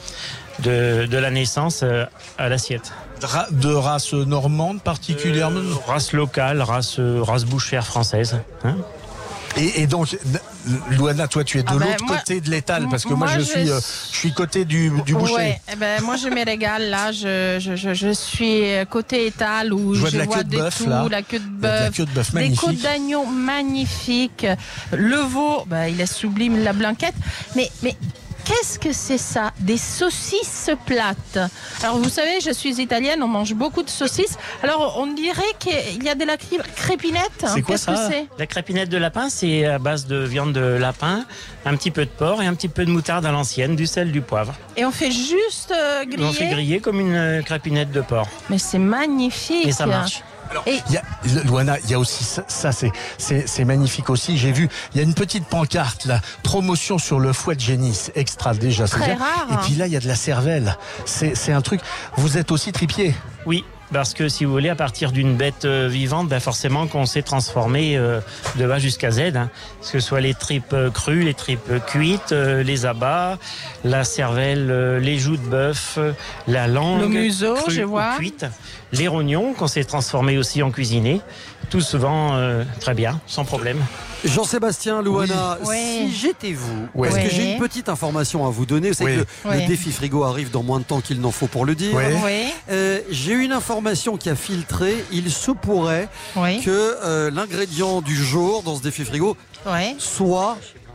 De la naissance à l'assiette.
De race normande particulièrement?
Race locale, race bouchère française. Hein?
Et donc, Louana, toi, tu es de l'autre côté de l'étal, parce que moi je suis côté du boucher.
Ouais, moi je me régale là, je suis côté étal où je vois de tout, la queue de bœuf, des côtes d'agneau magnifiques, le veau, il est sublime, la blanquette, mais qu'est-ce que c'est ça? Des saucisses plates. Alors vous savez, je suis italienne, on mange beaucoup de saucisses. Alors on dirait qu'il y a de la crépinette.
C'est quoi ça? La crépinette de lapin, c'est à base de viande de lapin, un petit peu de porc et un petit peu de moutarde à l'ancienne, du sel, du poivre.
Et on fait juste griller?
On fait griller comme une crépinette de porc.
Mais c'est magnifique.
Et ça marche.
Alors, Louana, il y a aussi ça, c'est magnifique aussi. J'ai vu, il y a une petite pancarte là, promotion sur le fouet de génisse, extra déjà.
Très rare.
Et puis là, il y a de la cervelle. C'est un truc. Vous êtes aussi tripier.
Oui. Parce que si vous voulez, à partir d'une bête vivante, forcément qu'on s'est transformé de A jusqu'à Z. Hein. Que ce soit les tripes crues, les tripes cuites, les abats, la cervelle, les joues de bœuf, la langue,
le museau,
crue
je vois.
Ou cuite, les rognons qu'on s'est transformé aussi en cuisiné. Tout souvent très bien, sans problème.
Jean-Sébastien, Louana, si j'étais vous, parce que j'ai une petite information à vous donner, vous savez que le défi frigo arrive dans moins de temps qu'il n'en faut pour le dire. J'ai une information qui a filtré, il se pourrait que l'ingrédient du jour dans ce défi frigo soit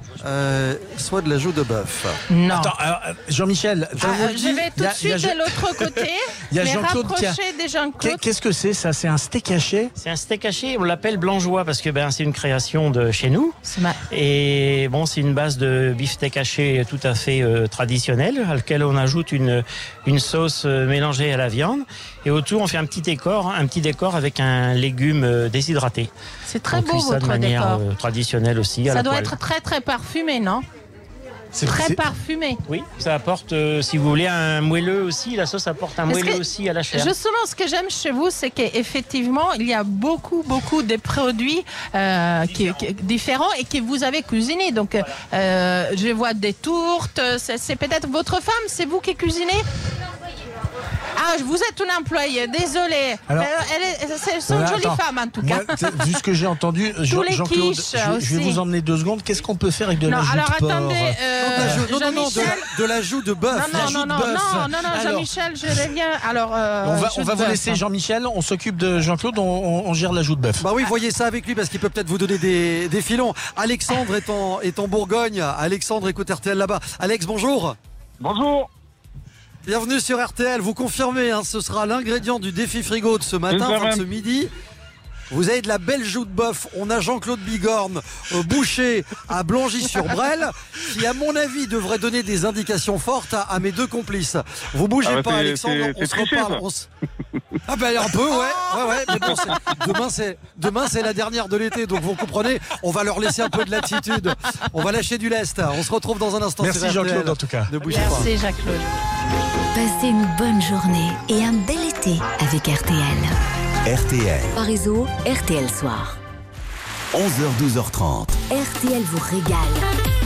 de la joue de bœuf.
Non.
Attends, alors, Jean-Michel,
je vais tout de suite de l'autre côté.
Il y a Jean-Claude
des Jean-Claude.
Qu'est-ce que c'est ça? C'est un steak haché?
C'est un steak haché, on l'appelle blangeois parce que c'est une création de chez nous. Et c'est une base de beefsteak haché tout à fait traditionnelle, à laquelle on ajoute une sauce mélangée à la viande. Et autour, on fait un petit décor avec un légume déshydraté.
C'est très beau votre
de manière
décor.
Traditionnelle aussi.
Ça doit être très très parfumé, non? Très parfumé.
Oui, ça apporte, si vous voulez, un moelleux aussi. La sauce apporte un moelleux aussi à la chair.
Justement, ce que j'aime chez vous, c'est qu'effectivement, il y a beaucoup de produits différents et que vous avez cuisinés. Donc, je vois des tourtes. C'est peut-être votre femme, c'est vous qui cuisinez? Ah, vous êtes une employée, désolée. C'est une jolie femme en tout cas.
Vu ce que j'ai entendu, Jean-Claude, je vais vous emmener 2 secondes. Qu'est-ce qu'on peut faire avec de la joue de porc?
Alors attendez,
de la joue de bœuf.
Non, Jean-Michel, je reviens. Alors,
on va vous laisser Jean-Michel, on s'occupe de Jean-Claude, on gère la joue de bœuf.
Oui, voyez ça avec lui parce qu'il peut peut-être vous donner des filons. Alexandre est en Bourgogne. Alexandre écoute RTL là-bas. Alex, bonjour.
Bonjour.
Bienvenue sur RTL, vous confirmez, ce sera l'ingrédient du défi frigo de ce matin, de ce midi. Vous avez de la belle joue de bœuf. On a Jean-Claude Bigorne, boucher à Blangy-sur-Brel, qui à mon avis devrait donner des indications fortes à mes 2 complices. Vous bougez pas, Alexandre, on se reparle. Un peu, ouais. Mais bon, demain c'est la dernière de l'été, donc vous comprenez, on va leur laisser un peu de latitude. On va lâcher du lest. On se retrouve dans un instant.
Merci Jean-Claude en tout cas.
Ne bougez
pas. Merci Jean-Claude.
Passez une bonne journée et un bel été avec RTL.
RTL.
Par réseau, RTL Soir.
11h, 12h30.
RTL vous régale.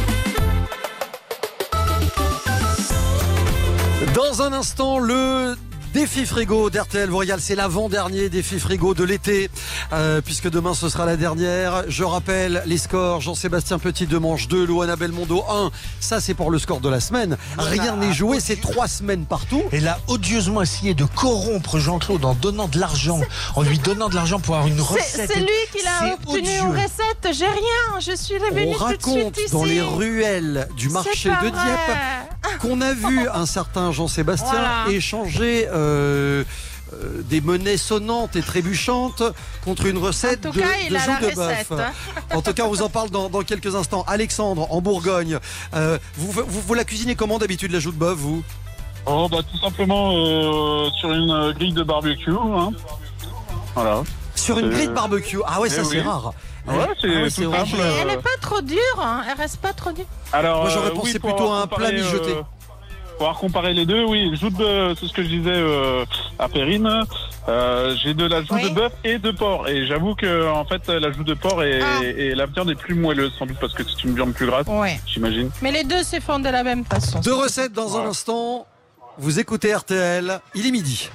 Dans un instant, le défi frigo d'RTL vous régale, c'est l'avant-dernier défi frigo de l'été, puisque demain ce sera la dernière. Je rappelle les scores: Jean-Sébastien Petit 2 manches 2, Louana Belmondo 1. Ça c'est pour le score de la semaine. Rien n'est joué, c'est 3 semaines partout.
Elle a odieusement essayé de corrompre Jean-Claude en donnant de l'argent, en lui donnant de l'argent pour avoir une recette.
C'est lui qui l'a obtenu en recette, j'ai rien, je suis revenue tout de suite
raconte
ici.
dans les ruelles du marché de Dieppe qu'on a vu un certain Jean-Sébastien échanger des monnaies sonnantes et trébuchantes contre une recette de joues de bœuf. En tout cas, on vous en parle dans quelques instants. Alexandre, en Bourgogne, vous la cuisinez comment d'habitude, la joue de bœuf, vous?
Tout simplement sur une grille de barbecue. Hein. Voilà.
Sur une grille de barbecue? Ah ouais, ça c'est rare.
Ouais, c'est tout simple.
Elle n'est pas trop dure, hein. Elle reste pas trop dure.
Alors,
moi j'aurais pensé plutôt à un plat mijoté.
Pour avoir comparé les deux, oui, joue de bœuf, c'est ce que je disais à Perrine. J'ai de la joue de bœuf et de porc. Et j'avoue que en fait, la joue de porc et la viande est plus moelleuse, sans doute parce que c'est une viande plus grasse, j'imagine.
Mais les deux se font de la même façon.
Deux recettes dans un instant. Vous écoutez RTL, il est midi.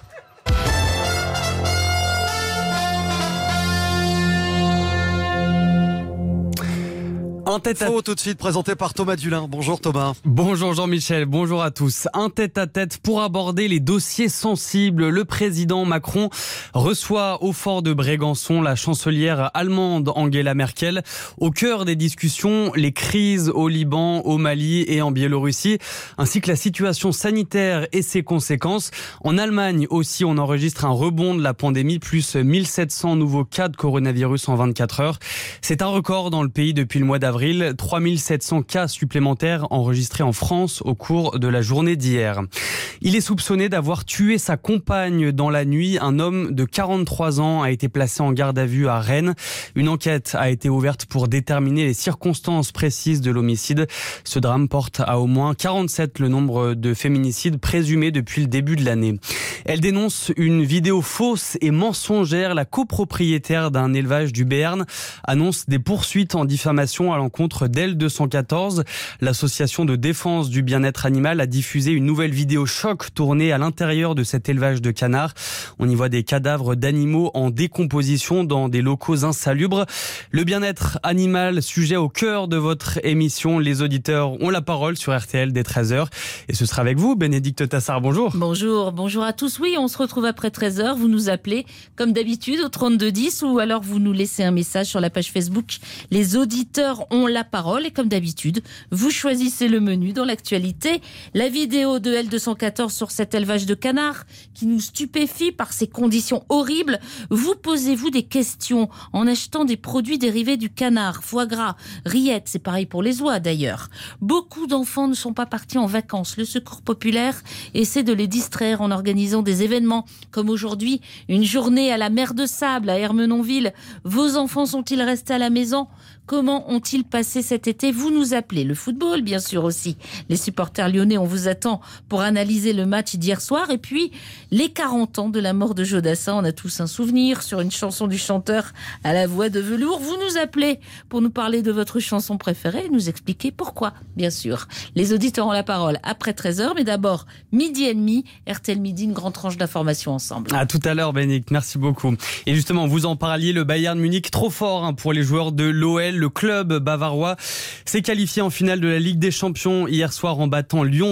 Info tout de suite présenté par Thomas Dulin. Bonjour Thomas.
Bonjour Jean-Michel, bonjour à tous. Un tête-à-tête pour aborder les dossiers sensibles. Le président Macron reçoit au fort de Brégançon la chancelière allemande Angela Merkel. Au cœur des discussions, les crises au Liban, au Mali et en Biélorussie, ainsi que la situation sanitaire et ses conséquences. En Allemagne aussi, on enregistre un rebond de la pandémie, plus 1700 nouveaux cas de coronavirus en 24 heures. C'est un record dans le pays depuis le mois d'avril. 3700 cas supplémentaires enregistrés en France au cours de la journée d'hier. Il est soupçonné d'avoir tué sa compagne dans la nuit. Un homme de 43 ans a été placé en garde à vue à Rennes. Une enquête a été ouverte pour déterminer les circonstances précises de l'homicide. Ce drame porte à au moins 47 le nombre de féminicides présumés depuis le début de l'année. Elle dénonce une vidéo fausse et mensongère. La copropriétaire d'un élevage du Béarn annonce des poursuites en diffamation à l'encontre d'L214. L'association de défense du bien-être animal a diffusé une nouvelle vidéo choc tournée à l'intérieur de cet élevage de canards. On y voit des cadavres d'animaux en décomposition dans des locaux insalubres. Le bien-être animal, sujet au cœur de votre émission. Les auditeurs ont la parole sur RTL dès 13h. Et ce sera avec vous, Bénédicte Tassard. Bonjour.
Bonjour à tous. Oui, on se retrouve après 13h. Vous nous appelez comme d'habitude au 3210 ou alors vous nous laissez un message sur la page Facebook. Les auditeurs ont la parole et comme d'habitude, vous choisissez le menu dans l'actualité. La vidéo de L214 sur cet élevage de canards qui nous stupéfie par ces conditions horribles. Vous posez-vous des questions en achetant des produits dérivés du canard, foie gras, rillettes, c'est pareil pour les oies d'ailleurs. Beaucoup d'enfants ne sont pas partis en vacances. Le Secours populaire essaie de les distraire en organisant des événements comme aujourd'hui une journée à la mer de Sable à Ermenonville. Vos enfants sont-ils restés à la maison ? Comment ont-ils passé cet été? Vous nous appelez. Le football, bien sûr aussi. Les supporters lyonnais, on vous attend pour analyser le match d'hier soir. Et puis, les 40 ans de la mort de Jodassin. On a tous un souvenir sur une chanson du chanteur à la voix de velours. Vous nous appelez pour nous parler de votre chanson préférée et nous expliquer pourquoi, bien sûr. Les auditeurs ont la parole après 13h. Mais d'abord, midi et demi, RTL Midi, une grande tranche d'informations ensemble.
À tout à l'heure, Bénédicte. Merci beaucoup. Et justement, vous en parliez, le Bayern Munich, trop fort pour les joueurs de l'OL. Le club bavarois s'est qualifié en finale de la Ligue des Champions hier soir en battant Lyon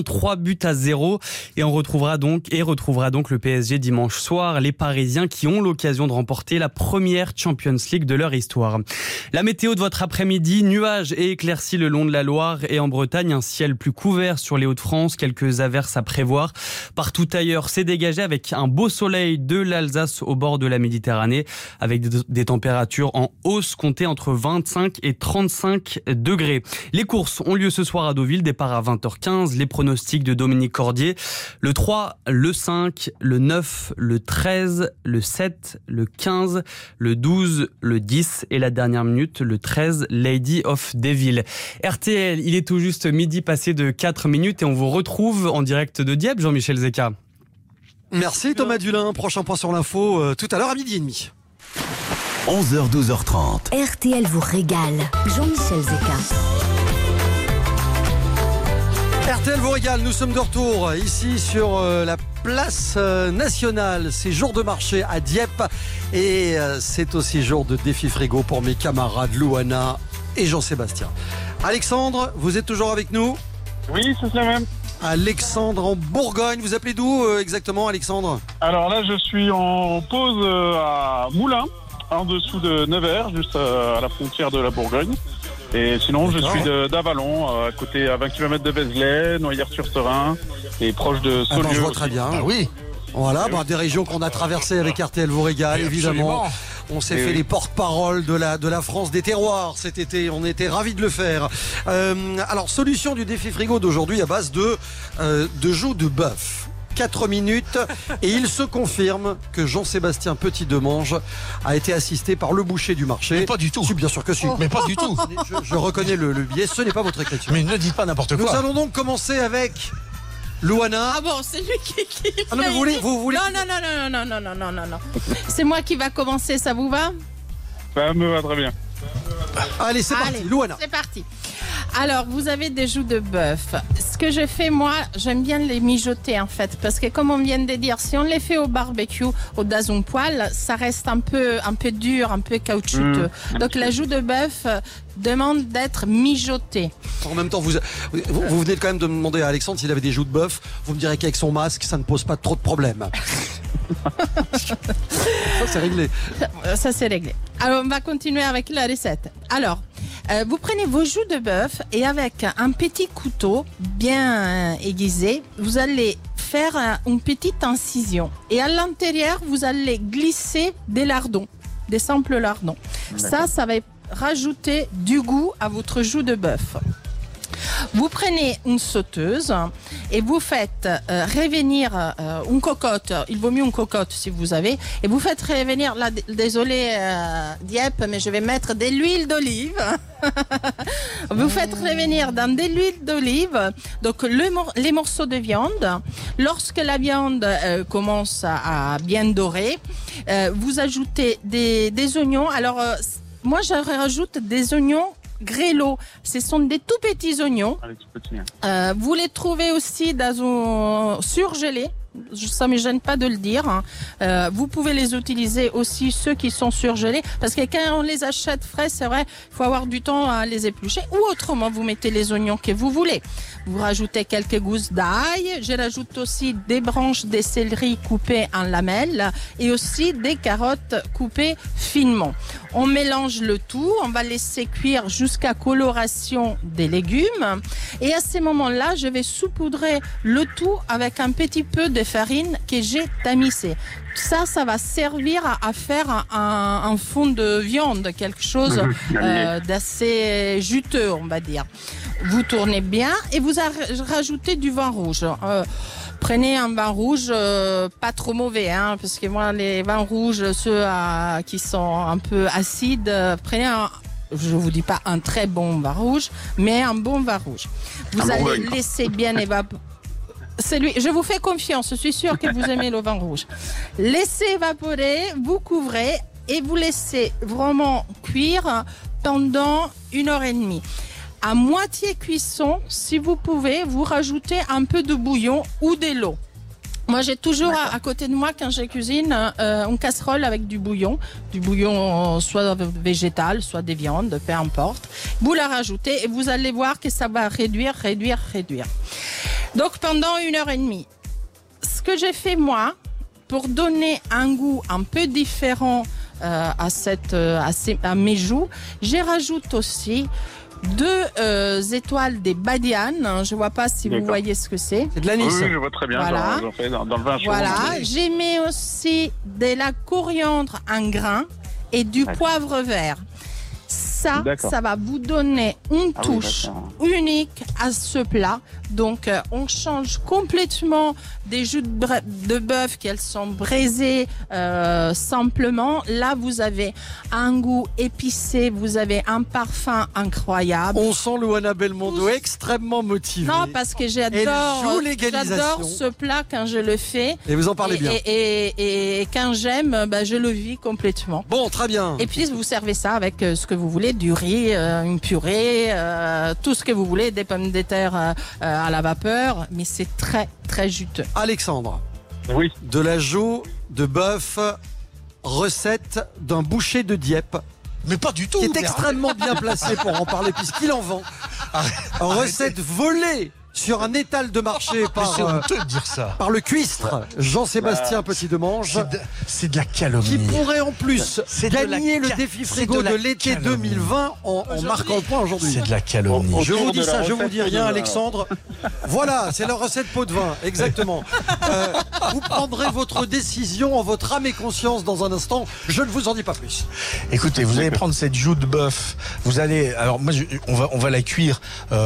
3-0 et retrouvera donc le PSG dimanche soir. Les Parisiens qui ont l'occasion de remporter la première Champions League de leur histoire. La météo de votre après-midi, nuages et éclaircies le long de la Loire et en Bretagne, un ciel plus couvert sur les Hauts-de-France, quelques averses à prévoir. Partout ailleurs, c'est dégagé avec un beau soleil de l'Alsace au bord de la Méditerranée avec des températures en hausse comptées entre 25 et 35 degrés. Les courses ont lieu ce soir à Deauville, départ à 20h15. Les pronostics de Dominique Cordier. Le 3, le 5, le 9, le 13, le 7, le 15, le 12, le 10 et la dernière minute, le 13, Lady of Deville. RTL, il est tout juste midi passé de 4 minutes et on vous retrouve en direct de Dieppe, Jean-Michel Zeka.
Merci Thomas Dulin. Prochain point sur l'info tout à l'heure à midi et demi.
11h, 12h30.
RTL vous régale. Jean-Michel Zeka.
RTL vous régale, nous sommes de retour ici sur la place nationale. C'est jour de marché à Dieppe et c'est aussi jour de défi frigo pour mes camarades Louana et Jean-Sébastien. Alexandre, vous êtes toujours avec nous ?
Oui, c'est ça même.
Alexandre en Bourgogne, vous appelez d'où exactement Alexandre ?
Alors là, je suis en pause à Moulins, en dessous de Nevers, juste à la frontière de la Bourgogne. Et sinon, je suis d'Avalon, à côté, à 20 km de Vézelay, Noyères-sur-Serein, et proche de Saulieu.
Je vois très bien. Ah oui. Voilà, des régions qu'on a traversées avec RTL vous régale, évidemment. On s'est fait les porte-parole de la France des terroirs cet été. On était ravis de le faire. Alors, solution du défi frigo d'aujourd'hui à base de joues de bœuf. 4 minutes et il se confirme que Jean-Sébastien Petit-Demange a été assisté par le boucher du marché.
Mais pas du tout.
Si, bien sûr que si.
Mais pas du tout.
Je reconnais le biais, ce n'est pas votre écriture.
Mais ne dites pas n'importe quoi.
Nous allons donc commencer avec Louana.
Ah bon, c'est lui qui
ah non, mais vous voulez
Non. C'est moi qui va commencer, ça vous va ?
Ça me va très bien.
Allez, c'est parti, Louana.
C'est parti. Alors, vous avez des joues de bœuf. Ce que je fais, moi, j'aime bien les mijoter, en fait. Parce que, comme on vient de dire, si on les fait au barbecue, au dazon poêle, ça reste un peu dur, un peu caoutchouteux. Donc, la joue de bœuf demande d'être mijotée.
En même temps, vous venez quand même de me demander à Alexandre s'il avait des joues de bœuf. Vous me direz qu'avec son masque, ça ne pose pas trop de problèmes. Ça, c'est réglé.
Ça, c'est réglé. Alors, on va continuer avec la recette. Alors, vous prenez vos joues de bœuf et avec un petit couteau bien aiguisé, vous allez faire une petite incision. Et à l'intérieur, vous allez glisser des lardons, des simples lardons. Ça va rajouter du goût à votre joue de bœuf. Vous prenez une sauteuse et vous faites revenir une cocotte. Il vaut mieux une cocotte si vous avez. Et vous faites revenir, là, désolé Dieppe, mais je vais mettre de l'huile d'olive. Vous faites revenir dans de l'huile d'olive donc les morceaux de viande. Lorsque la viande commence à bien dorer, vous ajoutez des oignons. Alors, moi, je rajoute des oignons grêlot. Ce sont des tout petits oignons. Vous les trouvez aussi dans un surgelé. Ça ne me gêne pas de le dire. Vous pouvez les utiliser aussi, ceux qui sont surgelés, parce que quand on les achète frais, c'est vrai, il faut avoir du temps à les éplucher. Ou autrement, vous mettez les oignons que vous voulez. Vous rajoutez quelques gousses d'ail. Je rajoute aussi des branches de céleri coupées en lamelles et aussi des carottes coupées finement. On mélange le tout. On va laisser cuire jusqu'à coloration des légumes. Et à ces moments-là, je vais saupoudrer le tout avec un petit peu de farine que j'ai tamisée. Ça va servir à faire un fond de viande, quelque chose d'assez juteux, on va dire. Vous tournez bien et vous rajoutez du vin rouge. Prenez un vin rouge pas trop mauvais, parce que moi, les vins rouges, ceux qui sont un peu acides, prenez je vous dis pas un très bon vin rouge, mais un bon vin rouge. Vous allez laisser bien évaporer. Je vous fais confiance, je suis sûre que vous aimez le vin rouge. Laissez évaporer, vous couvrez et vous laissez vraiment cuire pendant 1h30. À moitié cuisson, si vous pouvez, vous rajoutez un peu de bouillon ou de l'eau. Moi, j'ai toujours à côté de moi, quand je cuisine, une casserole avec du bouillon soit végétal, soit des viandes, peu importe. Vous la rajoutez et vous allez voir que ça va réduire. Donc, pendant 1h30, ce que j'ai fait, moi, pour donner un goût un peu différent à mes joues, j'ai rajouté aussi 2 étoiles des badianes. Je ne vois pas si vous voyez ce que c'est.
C'est de l'anis.
Oui, je vois très bien.
Voilà.
J'en fais dans le vin chaud.
Voilà. J'ai mis aussi de la coriandre en grains et du poivre vert. ça va vous donner une touche unique à ce plat. Donc, on change complètement des joues de bœuf qu'elles sont braisées simplement. Là, vous avez un goût épicé, vous avez un parfum incroyable.
On sent Louana Belmondo extrêmement motivée.
Non, parce que j'adore ce plat quand je le fais.
Et vous en parlez bien.
Et quand j'aime, je le vis complètement.
Bon, très bien.
Et puis, vous servez ça avec ce que vous voulez, du riz, une purée, tout ce que vous voulez, des pommes de terre à la vapeur, mais c'est très, très juteux.
Alexandre.
Oui.
De la joue de bœuf, recette d'un boucher de Dieppe.
Mais pas du tout.
Qui est extrêmement bien placé pour en parler puisqu'il en vend. Recette volée sur un étal de marché par le cuistre Jean-Sébastien Petit-Demange.
C'est de la calomnie.
Qui pourrait en plus gagner le défi frigo de l'été 2020 en marquant le point aujourd'hui.
C'est de la calomnie.
Je vous dis ça, je vous dis rien, Alexandre. Voilà, c'est la recette pot de vin, exactement. Vous prendrez votre décision en votre âme et conscience dans un instant. Je ne vous en dis pas plus.
Écoutez, vous allez prendre cette joue de bœuf. Vous allez, alors moi, on va la cuire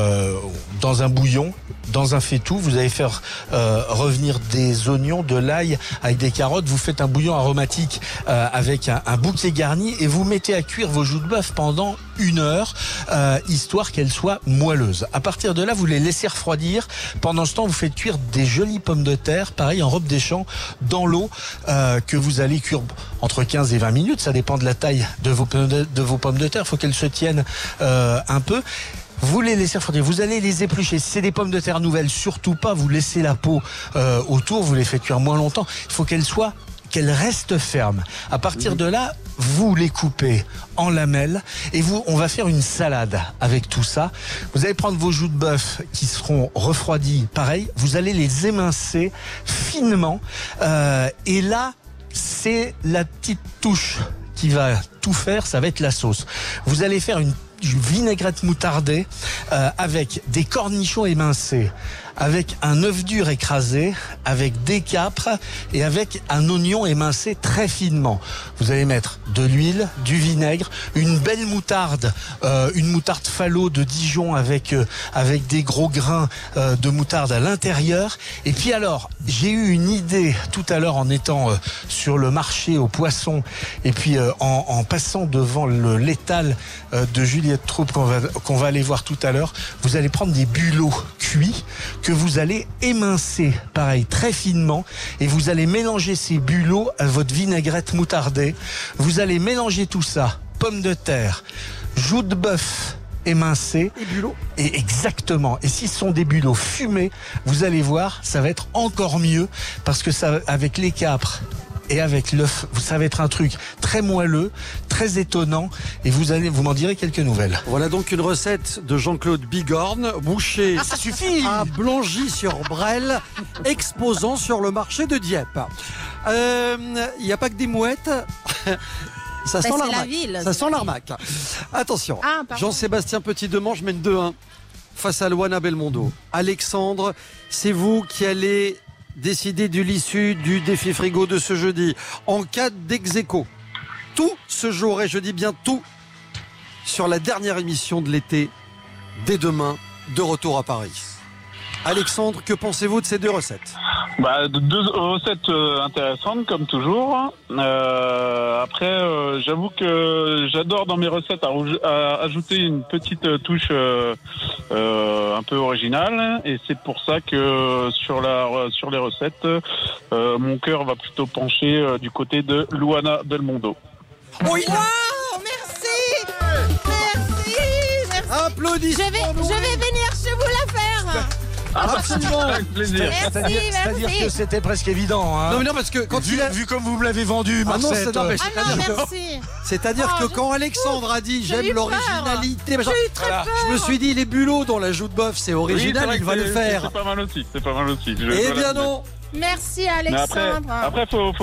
dans un bouillon. Dans un faitout, vous allez faire revenir des oignons, de l'ail avec des carottes. Vous faites un bouillon aromatique avec un bouquet garni et vous mettez à cuire vos joues de bœuf pendant 1 heure, histoire qu'elles soient moelleuses. À partir de là, vous les laissez refroidir. Pendant ce temps, vous faites cuire des jolies pommes de terre, pareil en robe des champs, dans l'eau que vous allez cuire entre 15 et 20 minutes. Ça dépend de la taille de vos pommes de terre. Il faut qu'elles se tiennent un peu. Vous les laissez refroidir, vous allez les éplucher. Si c'est des pommes de terre nouvelles, surtout pas, vous laissez la peau autour, vous les faites cuire moins longtemps. Il faut qu'elles restent fermes. À partir de là, vous les coupez en lamelles et on va faire une salade avec tout ça. Vous allez prendre vos joues de bœuf qui seront refroidies, pareil, vous allez les émincer finement et là, c'est la petite touche qui va tout faire, ça va être la sauce. Vous allez faire une vinaigrette moutardée avec des cornichons émincés, avec un œuf dur écrasé, avec des capres et avec un oignon émincé très finement. Vous allez mettre de l'huile, du vinaigre, une belle moutarde, une moutarde Fallot de Dijon avec des gros grains de moutarde à l'intérieur. Et puis alors, j'ai eu une idée tout à l'heure en étant sur le marché aux poissons et puis en passant devant l'étal de Juliette Troupe qu'on va aller voir tout à l'heure. Vous allez prendre des bulots cuits que vous allez émincer, pareil, très finement, et vous allez mélanger ces bulots à votre vinaigrette moutardée. Vous allez mélanger tout ça, pommes de terre, joues de bœuf émincées.
Et bulots.
Et exactement. Et si ce sont des bulots fumés, vous allez voir, ça va être encore mieux, parce que ça, avec les capres et avec l'œuf, ça va être un truc très moelleux, très étonnant, et vous m'en direz quelques nouvelles.
Voilà donc une recette de Jean-Claude Bigorne, boucher
ça suffit
à Blangy-sur-Brel, exposant sur le marché de Dieppe. Il n'y a pas que des mouettes. Ça sent l'arnaque. Ça sent l'arnaque. Attention, Jean-Sébastien Petit-Demange mène 2-1 face à Louana Belmondo. Alexandre, c'est vous qui allez décider de l'issue du défi frigo de ce jeudi. En cas d'ex-aequo, tout se jouerait, je dis bien tout, sur la dernière émission de l'été, dès demain, de retour à Paris. Alexandre, que pensez-vous de ces 2 recettes ?
2 recettes intéressantes, comme toujours. Après, j'avoue que j'adore dans mes recettes à ajouter une petite touche un peu originale. Et c'est pour ça que sur les recettes, mon cœur va plutôt pencher du côté de Louana Belmondo.
Oui.
Wow, merci.
Applaudissements.
Je vais venir chez vous la faire.
Absolument.
Avec plaisir.
C'est-à-dire que c'était presque évident. Hein.
Non, mais non, parce que quand
vu comme vous me l'avez vendu, Marcette.
C'est-à-dire que quand Alexandre a dit j'aime l'originalité, je me suis dit les bulots dans la joue de bœuf, c'est original, il va le faire.
C'est pas mal aussi.
Eh bien non.
Merci Alexandre.
Après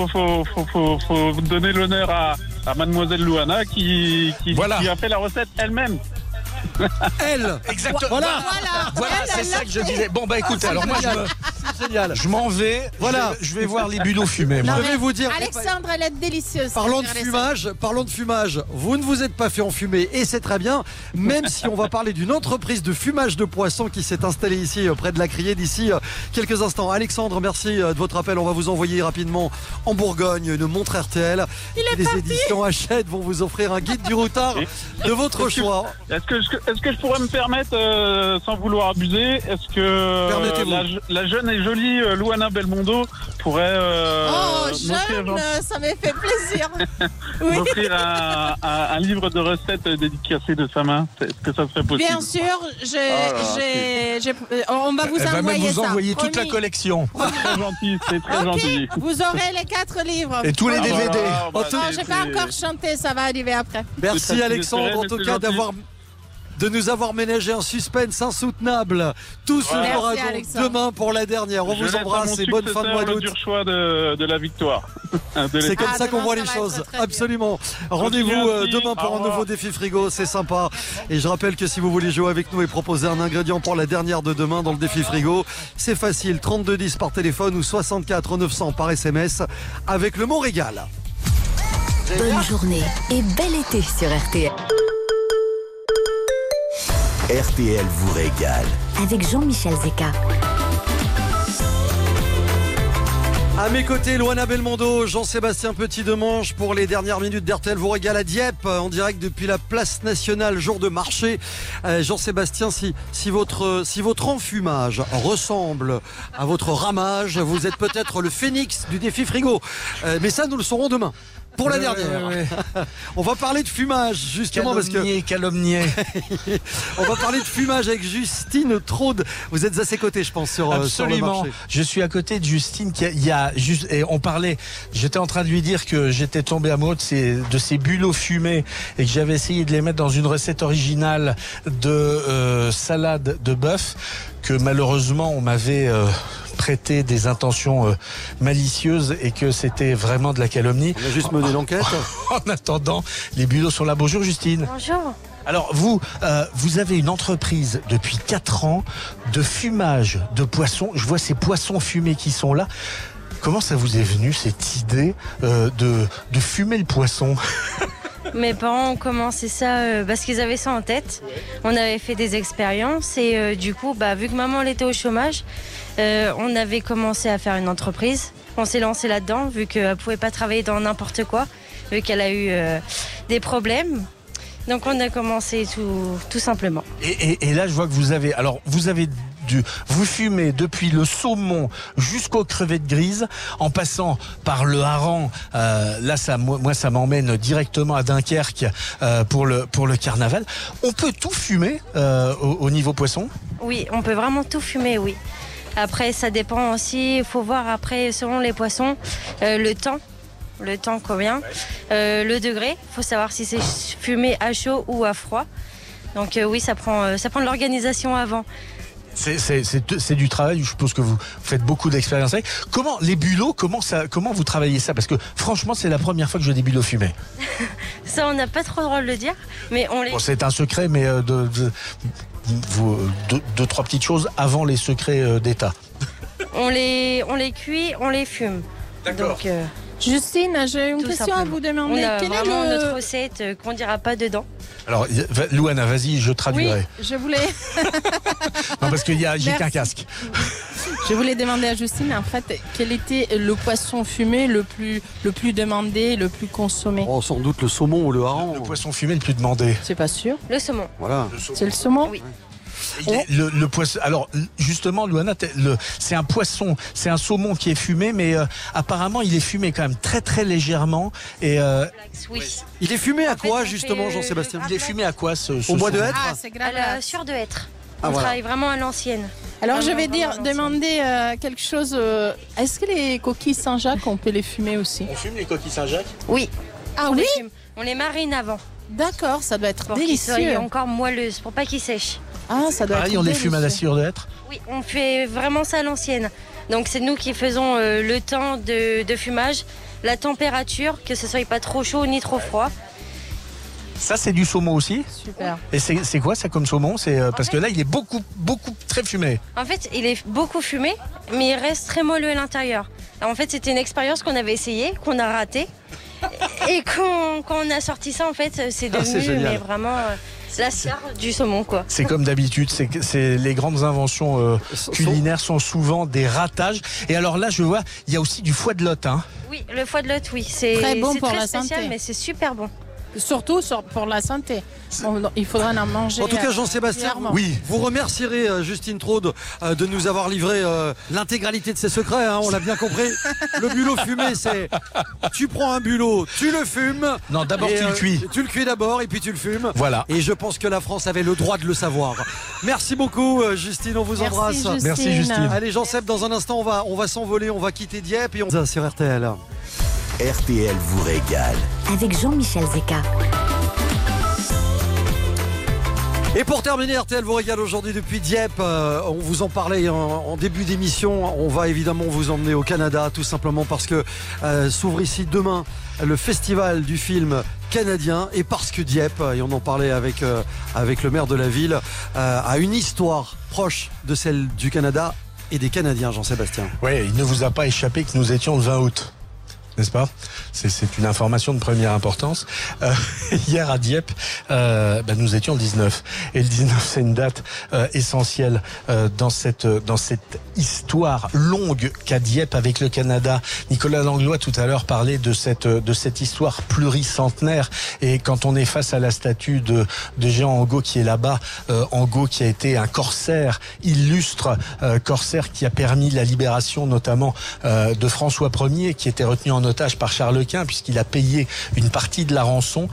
faut donner l'honneur à Mademoiselle Louana qui a fait la recette elle-même.
Elle,
exactement. Voilà, c'est ça que je disais. Bon, bah écoutez, alors moi
génial.
Je m'en vais.
Voilà.
Je vais voir les bulots fumés.
Je vais vous dire.
Alexandre, elle est délicieuse.
Parlons de fumage. Vous ne vous êtes pas fait enfumer et c'est très bien. Même si on va parler d'une entreprise de fumage de poissons qui s'est installée ici près de la Criée d'ici quelques instants. Alexandre, merci de votre appel. On va vous envoyer rapidement en Bourgogne une montre RTL. Les éditions Hachette vont vous offrir un guide du routard de votre choix.
Est-ce que je pourrais me permettre, sans vouloir abuser, est-ce que la jeune et jolie Luana Belmondo pourrait
jeune, ça m'est fait plaisir.
m'offrir un livre de recettes dédicacé de sa main? Est-ce que ça serait possible?
Bien sûr, on va vous envoyer ça.
Envoyer toute la collection.
C'est très gentil, c'est très gentil.
Vous aurez les 4 livres.
Et tous les DVD.
J'ai pas encore chanté, ça va arriver après.
Merci Alexandre, en tout cas de nous avoir ménagé un suspense insoutenable. Tout se jouera donc demain pour la dernière. On vous embrasse et bonne fin de mois d'août.
Le dur choix de la victoire.
C'est comme ça qu'on voit les choses. Absolument. Rendez-vous demain pour un nouveau défi frigo. C'est sympa. Et je rappelle que si vous voulez jouer avec nous et proposer un ingrédient pour la dernière de demain dans le défi frigo, c'est facile. 3210 par téléphone ou 64 900 par SMS avec le mot régal.
Bonne journée et bel été sur RTL.
RTL vous régale.
Avec Jean-Michel Zeka.
À mes côtés, Luana Belmondo, Jean-Sébastien Petit-Demange pour les dernières minutes d'RTL vous régale à Dieppe, en direct depuis la place nationale, jour de marché. Jean-Sébastien, si votre enfumage ressemble à votre ramage, vous êtes peut-être le phénix du défi frigo. Mais ça, nous le saurons demain. Pour la dernière. On va parler de fumage, justement,
calomnié.
On va parler de fumage avec Justine Traude. Vous êtes à ses côtés, je pense, sur le marché.
Je suis à côté de Justine et on parlait, j'étais en train de lui dire que j'étais tombé amoureux de ces bulots fumés et que j'avais essayé de les mettre dans une recette originale de salade de bœuf que malheureusement on m'avait prêté des intentions malicieuses et que c'était vraiment de la calomnie.
On a juste mené l'enquête.
En attendant, les bulots sont là. Bonjour Justine.
Bonjour.
Alors vous avez une entreprise depuis 4 ans de fumage de poissons. Je vois ces poissons fumés qui sont là. Comment ça vous est venu cette idée de fumer le poisson?
Mes parents ont commencé ça parce qu'ils avaient ça en tête. On avait fait des expériences et du coup, vu que maman elle était au chômage, on avait commencé à faire une entreprise. On s'est lancé là-dedans vu qu'elle ne pouvait pas travailler dans n'importe quoi, vu qu'elle a eu des problèmes. Donc on a commencé tout simplement.
Et là, je vois que vous fumez depuis le saumon jusqu'aux crevettes grises, en passant par le hareng. Là, moi, ça m'emmène directement à Dunkerque pour le carnaval. On peut tout fumer au niveau poisson?
Oui, on peut vraiment tout fumer, oui. Après, ça dépend aussi. Il faut voir après, selon les poissons, le temps combien, le degré. Il faut savoir si c'est fumé à chaud ou à froid. Donc oui, ça prend de l'organisation avant.
C'est du travail, je suppose que vous faites beaucoup d'expérience avec. Comment les bulots, comment vous travaillez ça? Parce que franchement, c'est la première fois que je vois des bulots fumés.
Ça, on n'a pas trop le droit de le dire, mais on les...
Bon, c'est un secret, mais deux, trois petites choses avant les secrets d'État.
On les cuit, on les fume.
D'accord.
Donc,
Justine, j'ai une question à vous demander.
On a vraiment notre recette qu'on ne dira pas dedans.
Alors, Luana, vas-y, je traduirai.
Oui, je voulais...
Non, parce que j'ai qu'un casque.
Je voulais demander à Justine, en fait, quel était le poisson fumé le plus demandé, le plus consommé?
Oh, sans doute le saumon ou le hareng.
Le poisson fumé le plus demandé.
C'est pas sûr.
Le saumon.
Voilà.
C'est le saumon?
Oui.
Le poisson. Alors justement, Luana, c'est un poisson, c'est un saumon qui est fumé, mais apparemment il est fumé quand même très très légèrement. Et
oui.
Il est fumé à quoi justement, Jean-Sébastien?
Il est fumé à quoi ce
au bois de
saumon?
hêtre?
C'est grave.
À la sueur de hêtre.
Ah,
on
voilà.
travaille vraiment à l'ancienne.
Alors je vais demander quelque chose. Est-ce que les coquilles Saint-Jacques, on peut les fumer aussi?
On fume les coquilles Saint-Jacques?
Oui.
Ah
on
oui?
les fume. On les marine avant.
D'accord, ça doit être
pour
délicieux.
Qu'ils soient encore moelleuses, pour pas qu'ils sèchent.
Ah, ça doit
pareil,
être
on les
délicieux.
fume à la sciure de hêtre?
Oui, on fait vraiment ça à l'ancienne. Donc c'est nous qui faisons le temps de fumage, la température, que ce soit pas trop chaud ni trop froid.
Ça, c'est du saumon aussi.
Super.
Et c'est quoi ça comme saumon? Parce que là, il est beaucoup très fumé.
En fait, il est beaucoup fumé, mais il reste très moelleux à l'intérieur. Alors, en fait, c'était une expérience qu'on avait essayée, qu'on a ratée. Et quand on a sorti ça, en fait, c'est devenu mais vraiment la star du saumon, quoi.
C'est comme d'habitude, c'est les grandes inventions culinaires sont souvent des ratages. Et alors là, je vois, il y a aussi du foie de lot. Hein.
Oui, le foie de lot, oui. C'est
très bon pour
très
la
spécial,
santé.
mais c'est super bon.
Surtout pour la santé. Il faudra en manger.
En tout cas, Jean-Sébastien,
oui.
vous remercierez Justine Traude de nous avoir livré l'intégralité de ses secrets. Hein, on l'a bien compris. Le bulot fumé, c'est tu prends un bulot, tu le fumes.
Non, d'abord tu le cuis.
Tu le cuis d'abord et puis tu le fumes.
Voilà.
Et je pense que la France avait le droit de le savoir. Merci beaucoup, Justine. On vous embrasse.
Justine.
Merci, Justine.
Allez, Jean-Seb, dans un instant, on va s'envoler, on va quitter Dieppe et on va sur RTL.
RTL vous régale.
Avec Jean-Michel Zeka.
Et pour terminer, RTL vous régale aujourd'hui depuis Dieppe. On vous en parlait en début d'émission. On va évidemment vous emmener au Canada, tout simplement parce que s'ouvre ici demain le festival du film canadien. Et parce que Dieppe, et on en parlait avec le maire de la ville, a une histoire proche de celle du Canada et des Canadiens, Jean-Sébastien.
Oui, il ne vous a pas échappé que nous étions le 20 août. N'est-ce pas? C'est une information de première importance. Hier à Dieppe, nous étions le 19. Et le 19, c'est une date essentielle dans cette histoire longue qu'a Dieppe avec le Canada. Nicolas Langlois tout à l'heure parlait de cette histoire pluricentenaire. Et quand on est face à la statue de Jean Angot qui est là-bas, Angot qui a été un corsaire illustre, corsaire qui a permis la libération notamment de François Ier, qui était retenu en otage par Charles Quint puisqu'il a payé une partie de la rançon.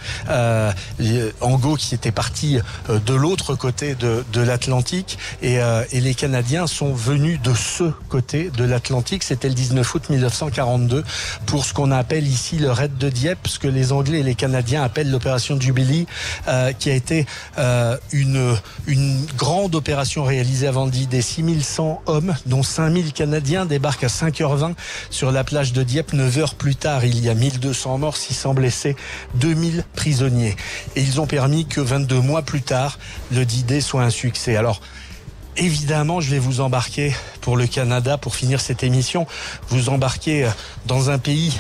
Angot qui était parti de l'autre côté de l'Atlantique et les Canadiens sont venus de ce côté de l'Atlantique. C'était le 19 août 1942 pour ce qu'on appelle ici le raid de Dieppe, ce que les Anglais et les Canadiens appellent l'opération Jubilee, qui a été une grande opération réalisée avant le D-Day. 6100 hommes, dont 5000 Canadiens, débarquent à 5h20 sur la plage de Dieppe. 9 heures plus tard, il y a 1200 morts, 600 blessés, 2000 prisonniers. Et ils ont permis que 22 mois plus tard, le D-Day soit un succès. Alors, évidemment, je vais vous embarquer pour le Canada, pour finir cette émission, vous embarquer dans un pays,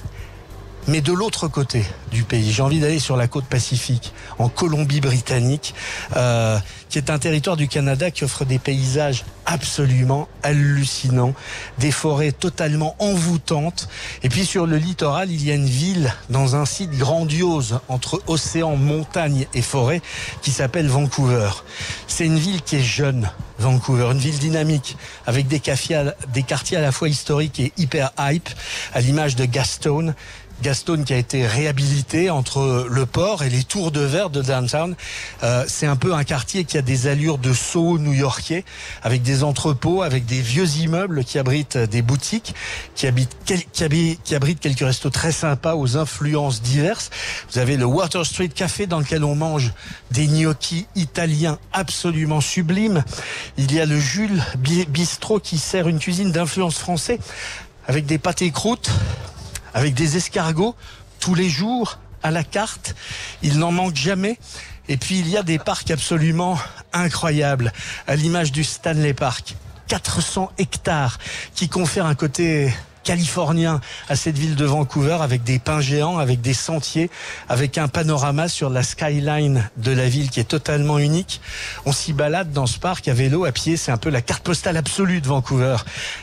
mais de l'autre côté du pays. J'ai envie d'aller sur la côte Pacifique, en Colombie-Britannique, qui est un territoire du Canada qui offre des paysages absolument hallucinants, des forêts totalement envoûtantes. Et puis sur le littoral, il y a une ville dans un site grandiose entre océan, montagne et forêt qui s'appelle Vancouver. C'est une ville qui est jeune, Vancouver, une ville dynamique avec des quartiers à la fois historiques et hyper hype, à l'image de Gastown qui a été réhabilité entre le port et les tours de verre de downtown. C'est un peu un quartier qui a des allures de Soho new-yorkais, avec des entrepôts, avec des vieux immeubles qui abritent des boutiques, qui abritent quelques restos très sympas aux influences diverses. Vous avez le Water Street Café dans lequel on mange des gnocchis italiens absolument sublimes. Il y a le Jules Bistrot qui sert une cuisine d'influence française avec des pâtés croûtes, avec des escargots tous les jours à la carte. Il n'en manque jamais. Et puis il y a des parcs absolument incroyables, à l'image du Stanley Park. 400 hectares qui confèrent un côté californien à cette ville de Vancouver, avec des pins géants, avec des sentiers, avec un panorama sur la skyline de la ville qui est totalement unique. On s'y balade dans ce parc à vélo, à pied. C'est un peu la carte postale absolue de Vancouver.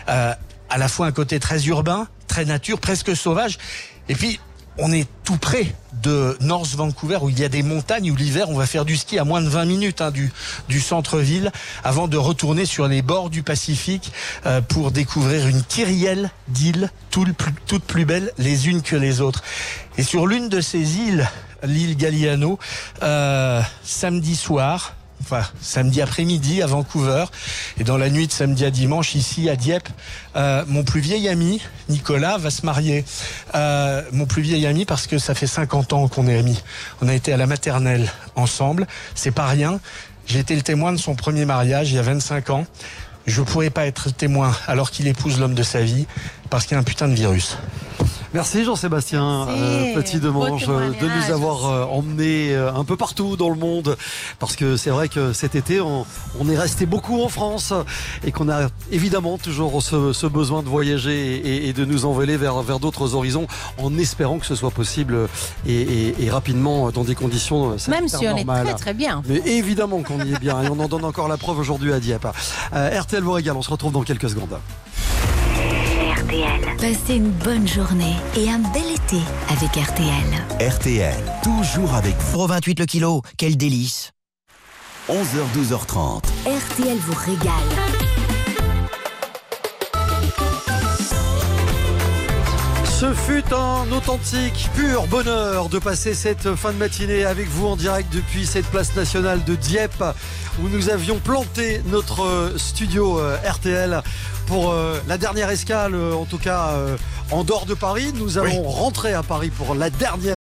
À la fois un côté très urbain, très nature, presque sauvage. Et puis, on est tout près de North Vancouver, où il y a des montagnes, où l'hiver, on va faire du ski à moins de 20 minutes du centre-ville, avant de retourner sur les bords du Pacifique pour découvrir une kyrielle d'îles, toutes plus belles les unes que les autres. Et sur l'une de ces îles, l'île Galiano, samedi soir, enfin samedi après-midi à Vancouver, et dans la nuit de samedi à dimanche ici à Dieppe, mon plus vieil ami Nicolas va se marier. Mon plus vieil ami parce que ça fait 50 ans qu'on est amis. On a été à la maternelle ensemble, c'est pas rien. J'ai été le témoin de son premier mariage il y a 25 ans. Je pourrais pas être témoin alors qu'il épouse l'homme de sa vie parce qu'il y a un putain de virus.
Merci Jean-Sébastien Petit-Demange de nous avoir emmenés un peu partout dans le monde, parce que c'est vrai que cet été on est resté beaucoup en France et qu'on a évidemment toujours ce besoin de voyager et de nous envoler vers d'autres horizons, en espérant que ce soit possible et rapidement dans des conditions
même si on
normales.
est très très bien.
Mais évidemment qu'on y est bien et on en donne encore la preuve aujourd'hui à Dieppe. RTL vous régale, on se retrouve dans quelques secondes.
RTL. Passez une bonne journée et un bel été avec RTL.
RTL, toujours avec vous. 0,28 le kilo, quel délice. 11h, 12h30.
RTL vous régale.
Ce fut un authentique, pur bonheur de passer cette fin de matinée avec vous en direct depuis cette place nationale de Dieppe où nous avions planté notre studio RTL pour la dernière escale, en tout cas en dehors de Paris. Nous allons rentrer à Paris pour la dernière